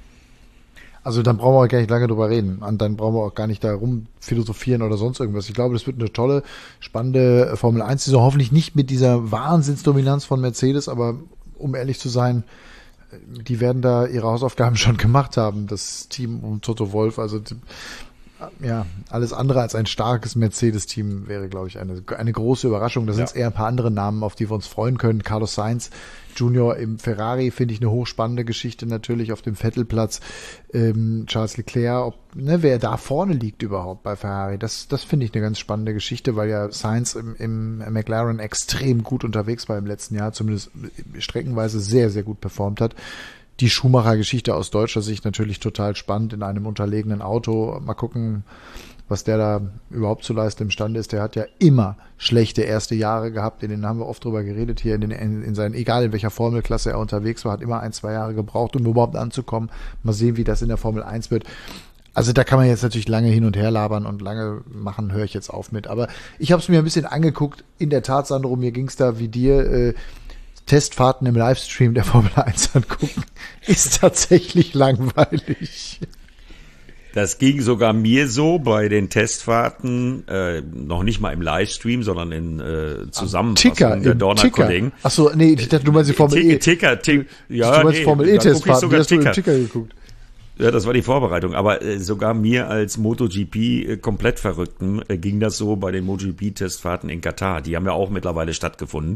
Also dann brauchen wir gar nicht lange drüber reden. Und dann brauchen wir auch gar nicht da rum philosophieren oder sonst irgendwas. Ich glaube, das wird eine tolle, spannende Formel 1-Saison. Hoffentlich nicht mit dieser Wahnsinnsdominanz von Mercedes, aber um ehrlich zu sein, die werden da ihre Hausaufgaben schon gemacht haben, das Team um Toto Wolff. Also ja, alles andere als ein starkes Mercedes-Team wäre, glaube ich, eine große Überraschung. Da sind es eher ein paar andere Namen, auf die wir uns freuen können. Carlos Sainz Junior im Ferrari finde ich eine hochspannende Geschichte natürlich auf dem Vettelplatz. Charles Leclerc, wer da vorne liegt überhaupt bei Ferrari, das finde ich eine ganz spannende Geschichte, weil ja Sainz im McLaren extrem gut unterwegs war im letzten Jahr, zumindest streckenweise sehr, sehr gut performt hat. Die Schumacher-Geschichte aus deutscher Sicht natürlich total spannend in einem unterlegenen Auto. Mal gucken, was der da überhaupt zu leisten imstande ist. Der hat ja immer schlechte erste Jahre gehabt, in denen haben wir oft drüber geredet hier, in seinen, egal in welcher Formelklasse er unterwegs war, hat immer 1-2 Jahre gebraucht, um überhaupt anzukommen. Mal sehen, wie das in der Formel 1 wird. Also da kann man jetzt natürlich lange hin und her labern und lange machen, höre ich jetzt auf mit. Aber ich habe es mir ein bisschen angeguckt. In der Tat, Sandro, mir ging es da wie dir, Testfahrten im Livestream der Formel 1 angucken, ist tatsächlich langweilig. Das ging sogar mir so bei den Testfahrten, noch nicht mal im Livestream, sondern in Zusammenfassung der Dorna-Kollegen. Achso, nee, ich dachte, du meinst die Formel E. Ja, du meinst Formel E-Testfahrten, die hast du im Ticker geguckt. Ja, das war die Vorbereitung. Aber sogar mir als MotoGP komplett Verrückten ging das so bei den MotoGP-Testfahrten in Katar. Die haben ja auch mittlerweile stattgefunden.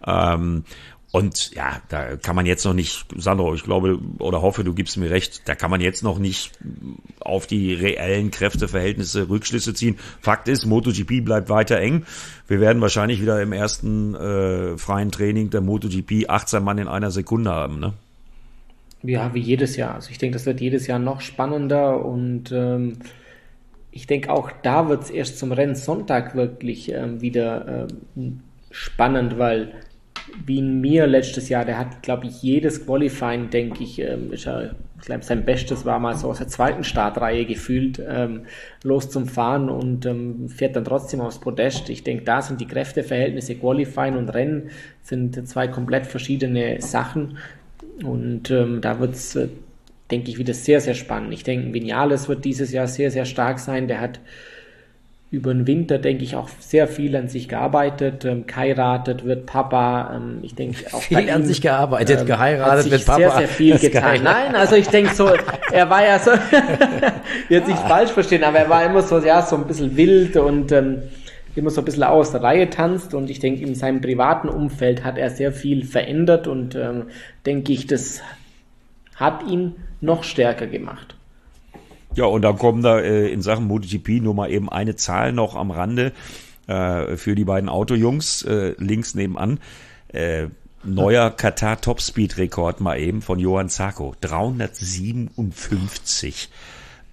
Und ja, da kann man jetzt noch nicht, Sandro, ich glaube oder hoffe, du gibst mir recht, da kann man jetzt noch nicht auf die reellen Kräfteverhältnisse Rückschlüsse ziehen. Fakt ist, MotoGP bleibt weiter eng. Wir werden wahrscheinlich wieder im ersten freien Training der MotoGP 18 Mann in einer Sekunde haben, ne? Ja, wie jedes Jahr. Also ich denke, das wird jedes Jahr noch spannender und ich denke auch da wird es erst zum Rennsonntag wirklich wieder spannend, weil wie in mir letztes Jahr, der hat, glaube ich, jedes Qualifying, denke ich, ich glaube, sein Bestes war mal so aus der zweiten Startreihe gefühlt, los zum Fahren und fährt dann trotzdem aufs Podest. Ich denke, da sind die Kräfteverhältnisse, Qualifying und Rennen sind zwei komplett verschiedene Sachen und da wird es, denke ich, wieder sehr, sehr spannend. Ich denke, Vinales wird dieses Jahr sehr, sehr stark sein. Der hat über den Winter, denke ich, auch sehr viel an sich gearbeitet, geheiratet, wird Papa, ich denke auch viel an sich gearbeitet, geheiratet, wird Papa. Sehr, sehr viel getan. Nein, also ich denke so, er war ja so, jetzt nicht falsch verstehen, aber er war immer so, ja, so ein bisschen wild und immer so ein bisschen aus der Reihe tanzt und ich denke, in seinem privaten Umfeld hat er sehr viel verändert und denke ich, das hat ihn noch stärker gemacht. Ja, und dann kommen da in Sachen MotoGP nur mal eben eine Zahl noch am Rande für die beiden Autojungs links nebenan. Neuer Katar Topspeed-Rekord mal eben von Johann Zarco. 357.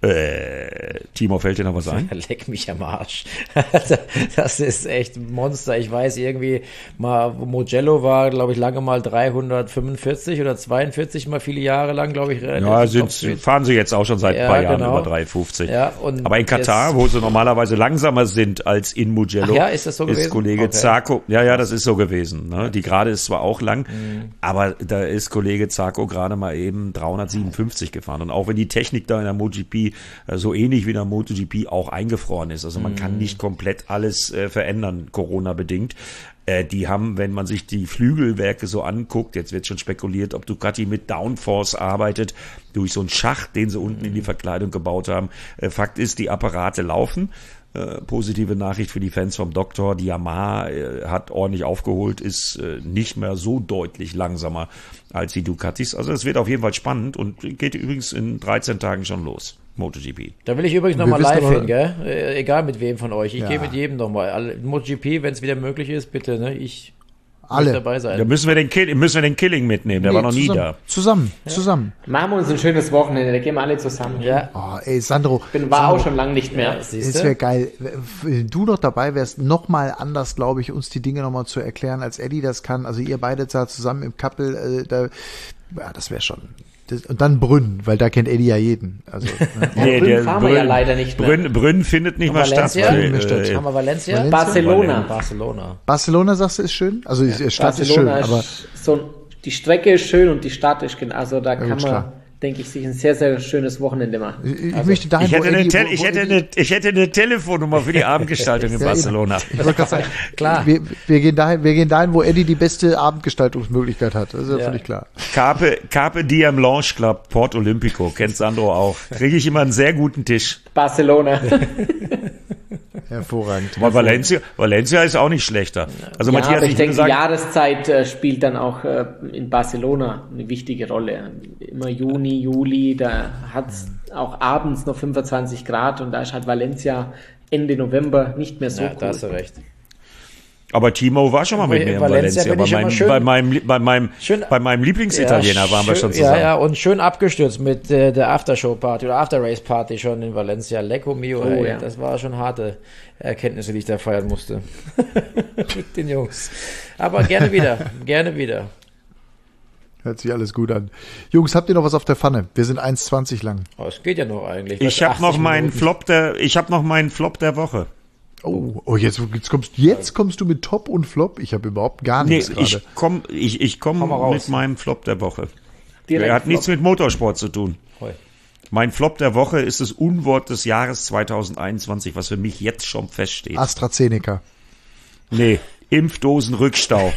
Timo, fällt dir noch was ein? Leck mich am Arsch. Das ist echt ein Monster. Ich weiß irgendwie mal, Mugello war, glaube ich, lange mal 345 oder 42 mal viele Jahre lang, glaube ich. Ja, fahren sie jetzt auch schon seit ein paar Jahren über 350. Ja, aber in Katar, wo sie normalerweise langsamer sind als in Mugello, ist das so gewesen? Kollege Zarco, ja, das ist so gewesen. Ne? Die Gerade ist zwar auch lang, aber da ist Kollege Zarco gerade mal eben 357 gefahren. Und auch wenn die Technik da in der MotoGP so ähnlich wie in der MotoGP auch eingefroren ist. Also man kann nicht komplett alles verändern, Corona-bedingt. Die haben, wenn man sich die Flügelwerke so anguckt, jetzt wird schon spekuliert, ob Ducati mit Downforce arbeitet, durch so einen Schacht, den sie unten in die Verkleidung gebaut haben. Fakt ist, die Apparate laufen. Positive Nachricht für die Fans vom Doktor. Die Yamaha hat ordentlich aufgeholt, ist nicht mehr so deutlich langsamer als die Ducatis. Also es wird auf jeden Fall spannend und geht übrigens in 13 Tagen schon los. MotoGP. Da will ich übrigens nochmal live hin, gell? Egal mit wem von euch. Ich gehe mit jedem nochmal. MotoGP, wenn es wieder möglich ist, bitte, ne? Ich muss dabei sein. Da müssen wir den Killing mitnehmen, der war noch nie da. Zusammen. Machen wir uns ein schönes Wochenende, da gehen wir alle zusammen. Ja. Oh, ey, Sandro. War auch schon lange nicht mehr. Es wäre geil, wenn du noch dabei wärst, nochmal anders, glaube ich, uns die Dinge nochmal zu erklären, als Eddie das kann. Also ihr beide da zusammen im Couple, das wäre schon... Und dann Brünn, weil da kennt Eddie ja jeden. Also, nee, Brünn fahren wir ja leider nicht mehr. Brünn findet nicht mal statt. Haben wir Valencia? Barcelona, sagst du, ist schön? Also die Stadt ist schön, aber... Die Strecke ist schön und die Stadt ist schön. Also da kann man, denke ich, sich ein sehr, sehr schönes Wochenende machen. Ich hätte eine Telefonnummer für die Abendgestaltung in Barcelona. Ich wollte gerade sagen, klar. Wir gehen dahin, wo Eddie die beste Abendgestaltungsmöglichkeit hat. Das ist ja völlig klar. Carpe Diem Lounge Club, Port Olympico, kennt Sandro auch. Kriege ich immer einen sehr guten Tisch. Barcelona. Hervorragend. Aber Valencia ist auch nicht schlechter. Also Matthias, aber ich denke, die Jahreszeit spielt dann auch in Barcelona eine wichtige Rolle. Immer Juni, Juli, da hat es auch abends noch 25 Grad und da ist halt Valencia Ende November nicht mehr so cool. Da hast du recht. Aber Timo war schon mal mit mir in Valencia. Bei meinem Lieblingsitaliener waren wir schon zusammen. Ja, und schön abgestürzt mit der Aftershow-Party oder After-Race-Party schon in Valencia. Lecco mio, Das war schon harte Erkenntnisse, die ich da feiern musste. Mit den Jungs. Aber gerne wieder. Hört sich alles gut an. Jungs, habt ihr noch was auf der Pfanne? Wir sind 1,20 lang. Oh, es geht ja noch eigentlich. Ich habe noch meinen Flop der Woche. Oh, jetzt kommst du mit Top und Flop. Ich habe überhaupt gar nichts gerade. Ich komme mit meinem Flop der Woche. Er hat nichts mit Motorsport zu tun. Mein Flop der Woche ist das Unwort des Jahres 2021, was für mich jetzt schon feststeht. AstraZeneca. Nee, Impfdosenrückstau.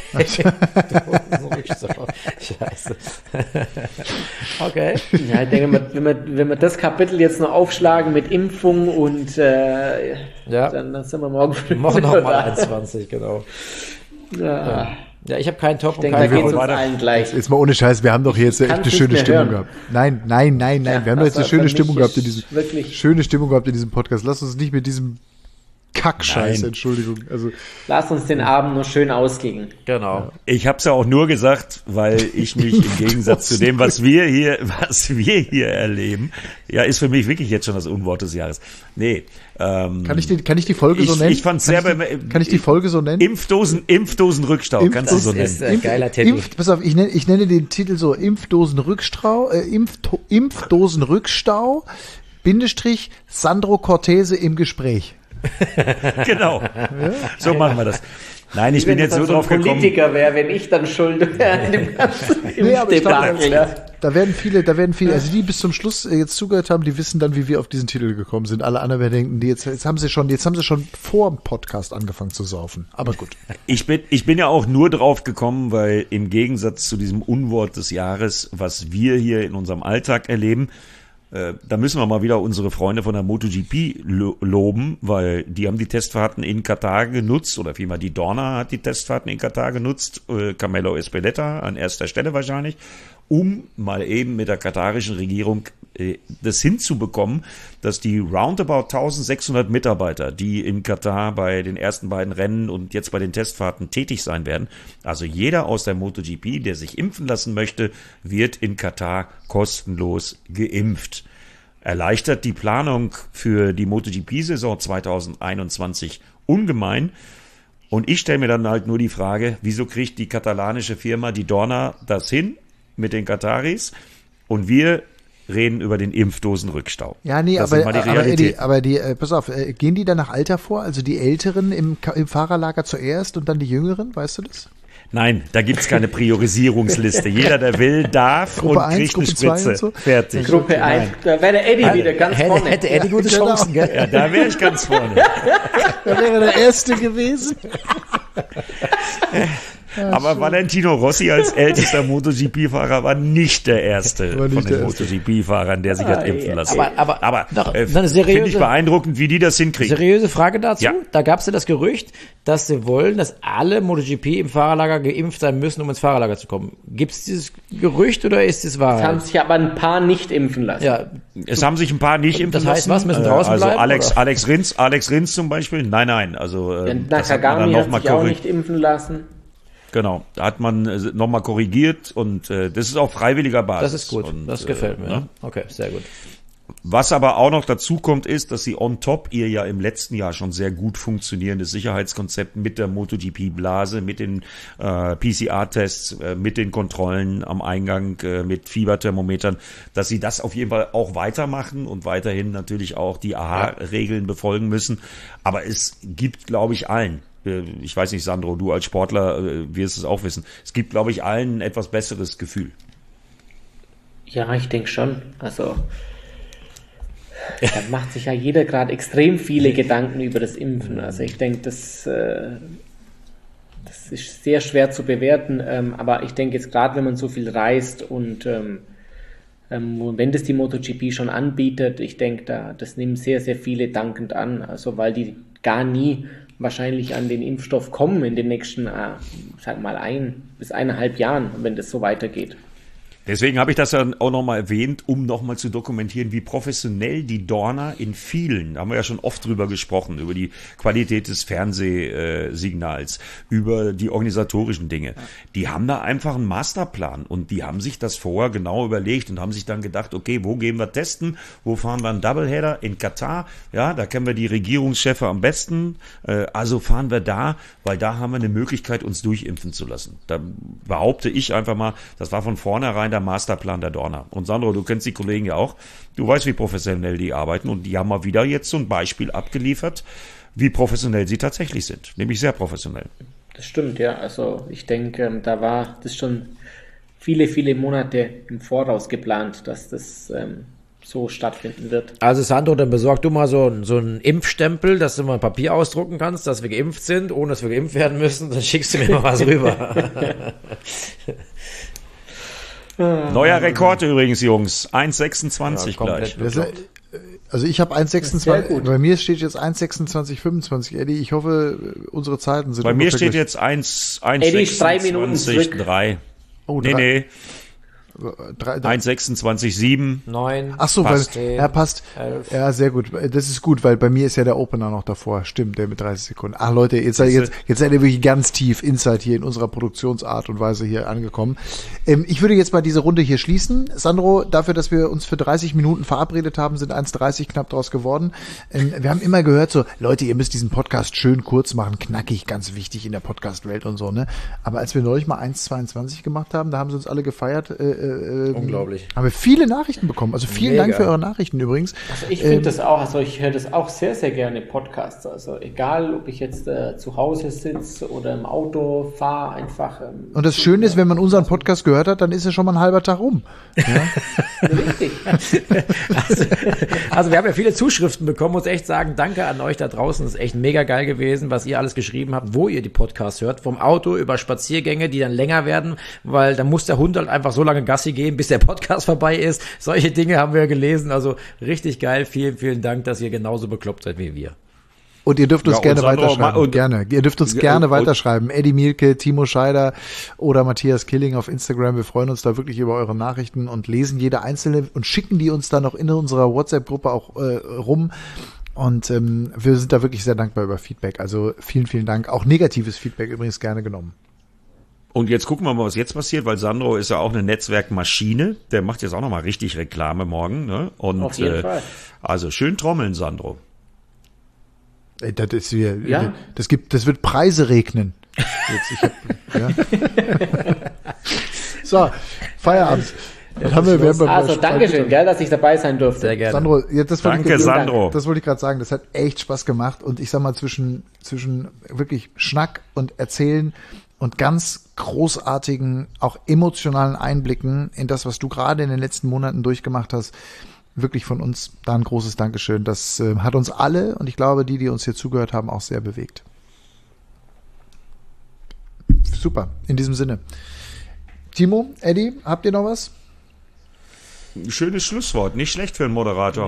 Scheiße. Okay. Ja, ich denke, wenn wir das Kapitel jetzt noch aufschlagen mit Impfung und dann sind wir morgen früh. Machen noch mal 1,20, genau. Ja, ich habe keinen Top und keinen Flop. Allen gleich. Jetzt mal ohne Scheiß, wir haben doch jetzt echt eine schöne Stimmung gehabt. Nein. Wir haben doch jetzt eine schöne Stimmung gehabt in diesem Podcast. Lass uns nicht mit diesem Kackscheiß, Entschuldigung. Also, lass uns den Abend nur schön ausgehen. Genau. Ich habe es ja auch nur gesagt, weil ich mich im Gegensatz zu dem, was wir hier erleben, ist für mich wirklich jetzt schon das Unwort des Jahres. Nee. Kann ich die Folge so nennen? Ich fand's sehr kann ich die Folge so nennen? Impfdosenrückstau, kannst du so nennen. Das ist ein geiler Titel. Pass auf, ich nenne den Titel so Impfdosenrückstau, Impfdosenrückstau, Bindestrich, Sandro Cortese im Gespräch. Genau. So machen wir das. Nein, ich bin jetzt so drauf gekommen. Politiker wäre, wenn ich dann schuld wäre an dem ganzen Debakel. Da werden viele, also die bis zum Schluss jetzt zugehört haben, die wissen dann, wie wir auf diesen Titel gekommen sind. Alle anderen werden denken, jetzt haben sie schon vor dem Podcast angefangen zu saufen. Aber gut. Ich bin ja auch nur drauf gekommen, weil im Gegensatz zu diesem Unwort des Jahres, was wir hier in unserem Alltag erleben, da müssen wir mal wieder unsere Freunde von der MotoGP loben, weil die haben die Testfahrten in Katar genutzt, oder vielmehr die Dorna hat die Testfahrten in Katar genutzt, Carmelo Ezpeleta an erster Stelle wahrscheinlich, um mal eben mit der katarischen Regierung das hinzubekommen, dass die roundabout 1600 Mitarbeiter, die in Katar bei den ersten beiden Rennen und jetzt bei den Testfahrten tätig sein werden, also jeder aus der MotoGP, der sich impfen lassen möchte, wird in Katar kostenlos geimpft. erleichtert die Planung für die MotoGP-Saison 2021 ungemein. Und ich stelle mir dann halt nur die Frage, wieso kriegt die katalanische Firma, die Dorna, das hin mit den Kataris? Und wir reden über den Impfdosenrückstau. Ja, nee, das aber die, pass auf, gehen die dann nach Alter vor? Also die Älteren im Fahrerlager zuerst und dann die Jüngeren, weißt du das? Nein, da gibt's keine Priorisierungsliste. Jeder, der will, darf Gruppe und 1, kriegt eine Gruppe 2 Spritze. und so? Fertig. Gruppe 1, da wäre der Eddie wieder ganz vorne. Hätte Eddie gute Chancen, gell? Ja, da wäre ich ganz vorne. Da wäre der Erste gewesen. Aber Valentino Rossi als ältester MotoGP-Fahrer war nicht der Erste von den MotoGP-Fahrern, der sich hat impfen lassen. Aber finde ich beeindruckend, wie die das hinkriegen. Seriöse Frage dazu. Ja. Da gab es ja das Gerücht, dass sie wollen, dass alle MotoGP im Fahrerlager geimpft sein müssen, um ins Fahrerlager zu kommen. Gibt es dieses Gerücht oder ist es wahr? Es haben sich aber ein paar nicht impfen lassen. Ja. Es haben sich ein paar nicht impfen lassen. Das heißt, was? Müssen draußen bleiben? Alex Rins zum Beispiel? Nein. Also, Nakagami hat sich auch nicht impfen lassen. Genau, da hat man nochmal korrigiert und das ist auf freiwilliger Basis. Das ist gut, und, das gefällt mir. Ne? Okay, sehr gut. Was aber auch noch dazu kommt, ist, dass sie on top ihr ja im letzten Jahr schon sehr gut funktionierendes Sicherheitskonzept mit der MotoGP-Blase, mit den PCR-Tests, mit den Kontrollen am Eingang, mit Fieberthermometern, dass sie das auf jeden Fall auch weitermachen und weiterhin natürlich auch die AHA-Regeln befolgen müssen. Aber es gibt, glaube ich, allen, ich weiß nicht, Sandro, du als Sportler wirst es auch wissen, es gibt, glaube ich, allen ein etwas besseres Gefühl. Ja, ich denke schon. Also da macht sich ja jeder gerade extrem viele Gedanken über das Impfen. Also ich denke, das ist sehr schwer zu bewerten. Aber ich denke jetzt gerade, wenn man so viel reist und wenn das die MotoGP schon anbietet, ich denke, das nehmen sehr, sehr viele dankend an. Also weil die gar nie wahrscheinlich an den Impfstoff kommen in den nächsten, sag mal, 1 bis 1,5 Jahren, wenn das so weitergeht. Deswegen habe ich das ja auch nochmal erwähnt, um nochmal zu dokumentieren, wie professionell die Dorna in vielen, da haben wir ja schon oft drüber gesprochen, über die Qualität des Fernsehsignals, über die organisatorischen Dinge. Die haben da einfach einen Masterplan und die haben sich das vorher genau überlegt und haben sich dann gedacht, okay, wo gehen wir testen, wo fahren wir einen Doubleheader? In Katar, ja, da kennen wir die Regierungschefs am besten, also fahren wir da, weil da haben wir eine Möglichkeit, uns durchimpfen zu lassen. Da behaupte ich einfach mal, das war von vornherein der Masterplan der Dorna. Und Sandro, du kennst die Kollegen ja auch. Du weißt, wie professionell die arbeiten. Und die haben mal wieder jetzt so ein Beispiel abgeliefert, wie professionell sie tatsächlich sind. Nämlich sehr professionell. Das stimmt, ja. Also ich denke, da war das schon viele, viele Monate im Voraus geplant, dass das so stattfinden wird. Also Sandro, dann besorg du mal so einen Impfstempel, dass du mal ein Papier ausdrucken kannst, dass wir geimpft sind, ohne dass wir geimpft werden müssen. Dann schickst du mir mal was rüber. Neuer Rekord übrigens, Jungs. 1,26 gleich. Also ich habe 1,26, bei mir steht jetzt 1,26,25, Eddie. Ich hoffe, unsere Zeiten sind bei mir steht jetzt 1,26,3. Oh, nee. 1,26,7. 9. Ach so, passt. Passt. 11. Ja, sehr gut. Das ist gut, weil bei mir ist ja der Opener noch davor. Stimmt, der mit 30 Sekunden. Ach Leute, jetzt seid ihr wirklich ganz tief Inside hier in unserer Produktionsart und Weise hier angekommen. Ich würde jetzt mal diese Runde hier schließen. Sandro, dafür, dass wir uns für 30 Minuten verabredet haben, sind 1,30 knapp draus geworden. Wir haben immer gehört so, Leute, ihr müsst diesen Podcast schön kurz machen, knackig, ganz wichtig in der Podcast-Welt und so, ne? Aber als wir neulich mal 1,22 gemacht haben, da haben sie uns alle gefeiert, unglaublich. Haben wir viele Nachrichten bekommen. Also vielen Dank für eure Nachrichten übrigens. Also ich finde das auch, also ich höre das auch sehr, sehr gerne, Podcasts. Also egal, ob ich jetzt zu Hause sitze oder im Auto fahre, einfach. Und das Schöne ist, wenn man unseren Podcast gehört hat, dann ist ja schon mal ein halber Tag rum. Ja? Richtig. Also wir haben ja viele Zuschriften bekommen, muss echt sagen, danke an euch da draußen. Das ist echt mega geil gewesen, was ihr alles geschrieben habt, wo ihr die Podcasts hört. Vom Auto über Spaziergänge, die dann länger werden, weil da muss der Hund halt einfach so lange Gassi gehen, bis der Podcast vorbei ist. Solche Dinge haben wir gelesen. Also richtig geil. Vielen, vielen Dank, dass ihr genauso bekloppt seid wie wir. Und ihr dürft uns gerne weiterschreiben. Ihr dürft uns gerne weiterschreiben. Eddie Mielke, Timo Scheider oder Matthias Killing auf Instagram. Wir freuen uns da wirklich über eure Nachrichten und lesen jede einzelne und schicken die uns dann noch in unserer WhatsApp-Gruppe auch rum. Und wir sind da wirklich sehr dankbar über Feedback. Also vielen, vielen Dank. Auch negatives Feedback übrigens gerne genommen. Und jetzt gucken wir mal, was jetzt passiert, weil Sandro ist ja auch eine Netzwerkmaschine. Der macht jetzt auch nochmal richtig Reklame morgen. Ne? Und, auf jeden Fall. Also schön trommeln, Sandro. Das ist hier, das wird Preise regnen. So, Feierabend. Dankeschön, gell, dass ich dabei sein durfte. Sehr gerne. Sandro, Danke, Sandro. Das wollte ich gerade sagen. Das hat echt Spaß gemacht. Und ich sag mal, zwischen wirklich Schnack und Erzählen und ganz großartigen, auch emotionalen Einblicken in das, was du gerade in den letzten Monaten durchgemacht hast, wirklich von uns da ein großes Dankeschön. Das hat uns alle und ich glaube, die uns hier zugehört haben, auch sehr bewegt. Super, in diesem Sinne. Timo, Eddie, habt ihr noch was? Schönes Schlusswort, nicht schlecht für einen Moderator.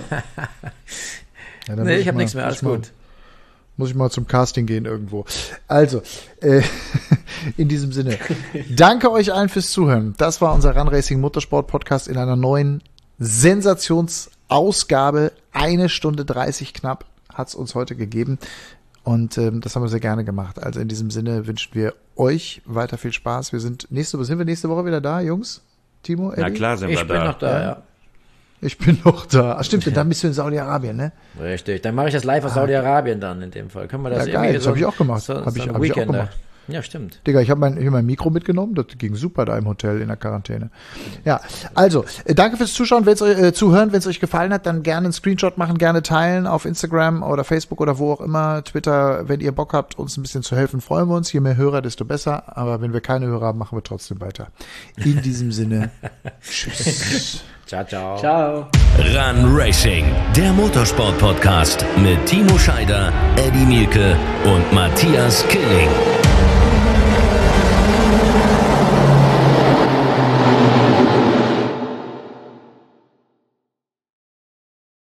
Ja, nee, ich habe nichts mehr, alles gut. Muss ich mal zum Casting gehen irgendwo. Also, in diesem Sinne, danke euch allen fürs Zuhören. Das war unser Run Racing Motorsport Podcast in einer neuen Sensationsausgabe. 1 Stunde 30 knapp hat's uns heute gegeben. Und das haben wir sehr gerne gemacht. Also in diesem Sinne wünschen wir euch weiter viel Spaß. Sind wir nächste Woche wieder da, Jungs? Timo, Eddie? Na klar sind wir da. Ich bin noch da, ja. Ich bin noch da. Ach, stimmt, dann bist du in Saudi-Arabien, ne? Richtig, dann mache ich das live aus Saudi-Arabien dann in dem Fall. Können wir das ja, geil, das habe ich auch gemacht. So, hab ich ein auch gemacht. Ja, stimmt. Digga, ich habe mein Mikro mitgenommen, das ging super da im Hotel in der Quarantäne. Ja, also, danke fürs Zuschauen, Zuhören, wenn es euch gefallen hat, dann gerne einen Screenshot machen, gerne teilen auf Instagram oder Facebook oder wo auch immer, Twitter, wenn ihr Bock habt, uns ein bisschen zu helfen, freuen wir uns. Je mehr Hörer, desto besser, aber wenn wir keine Hörer haben, machen wir trotzdem weiter. In diesem Sinne, tschüss. Ciao, ciao. Ciao. Run Racing, der Motorsport-Podcast mit Timo Scheider, Eddie Mielke und Matthias Killing.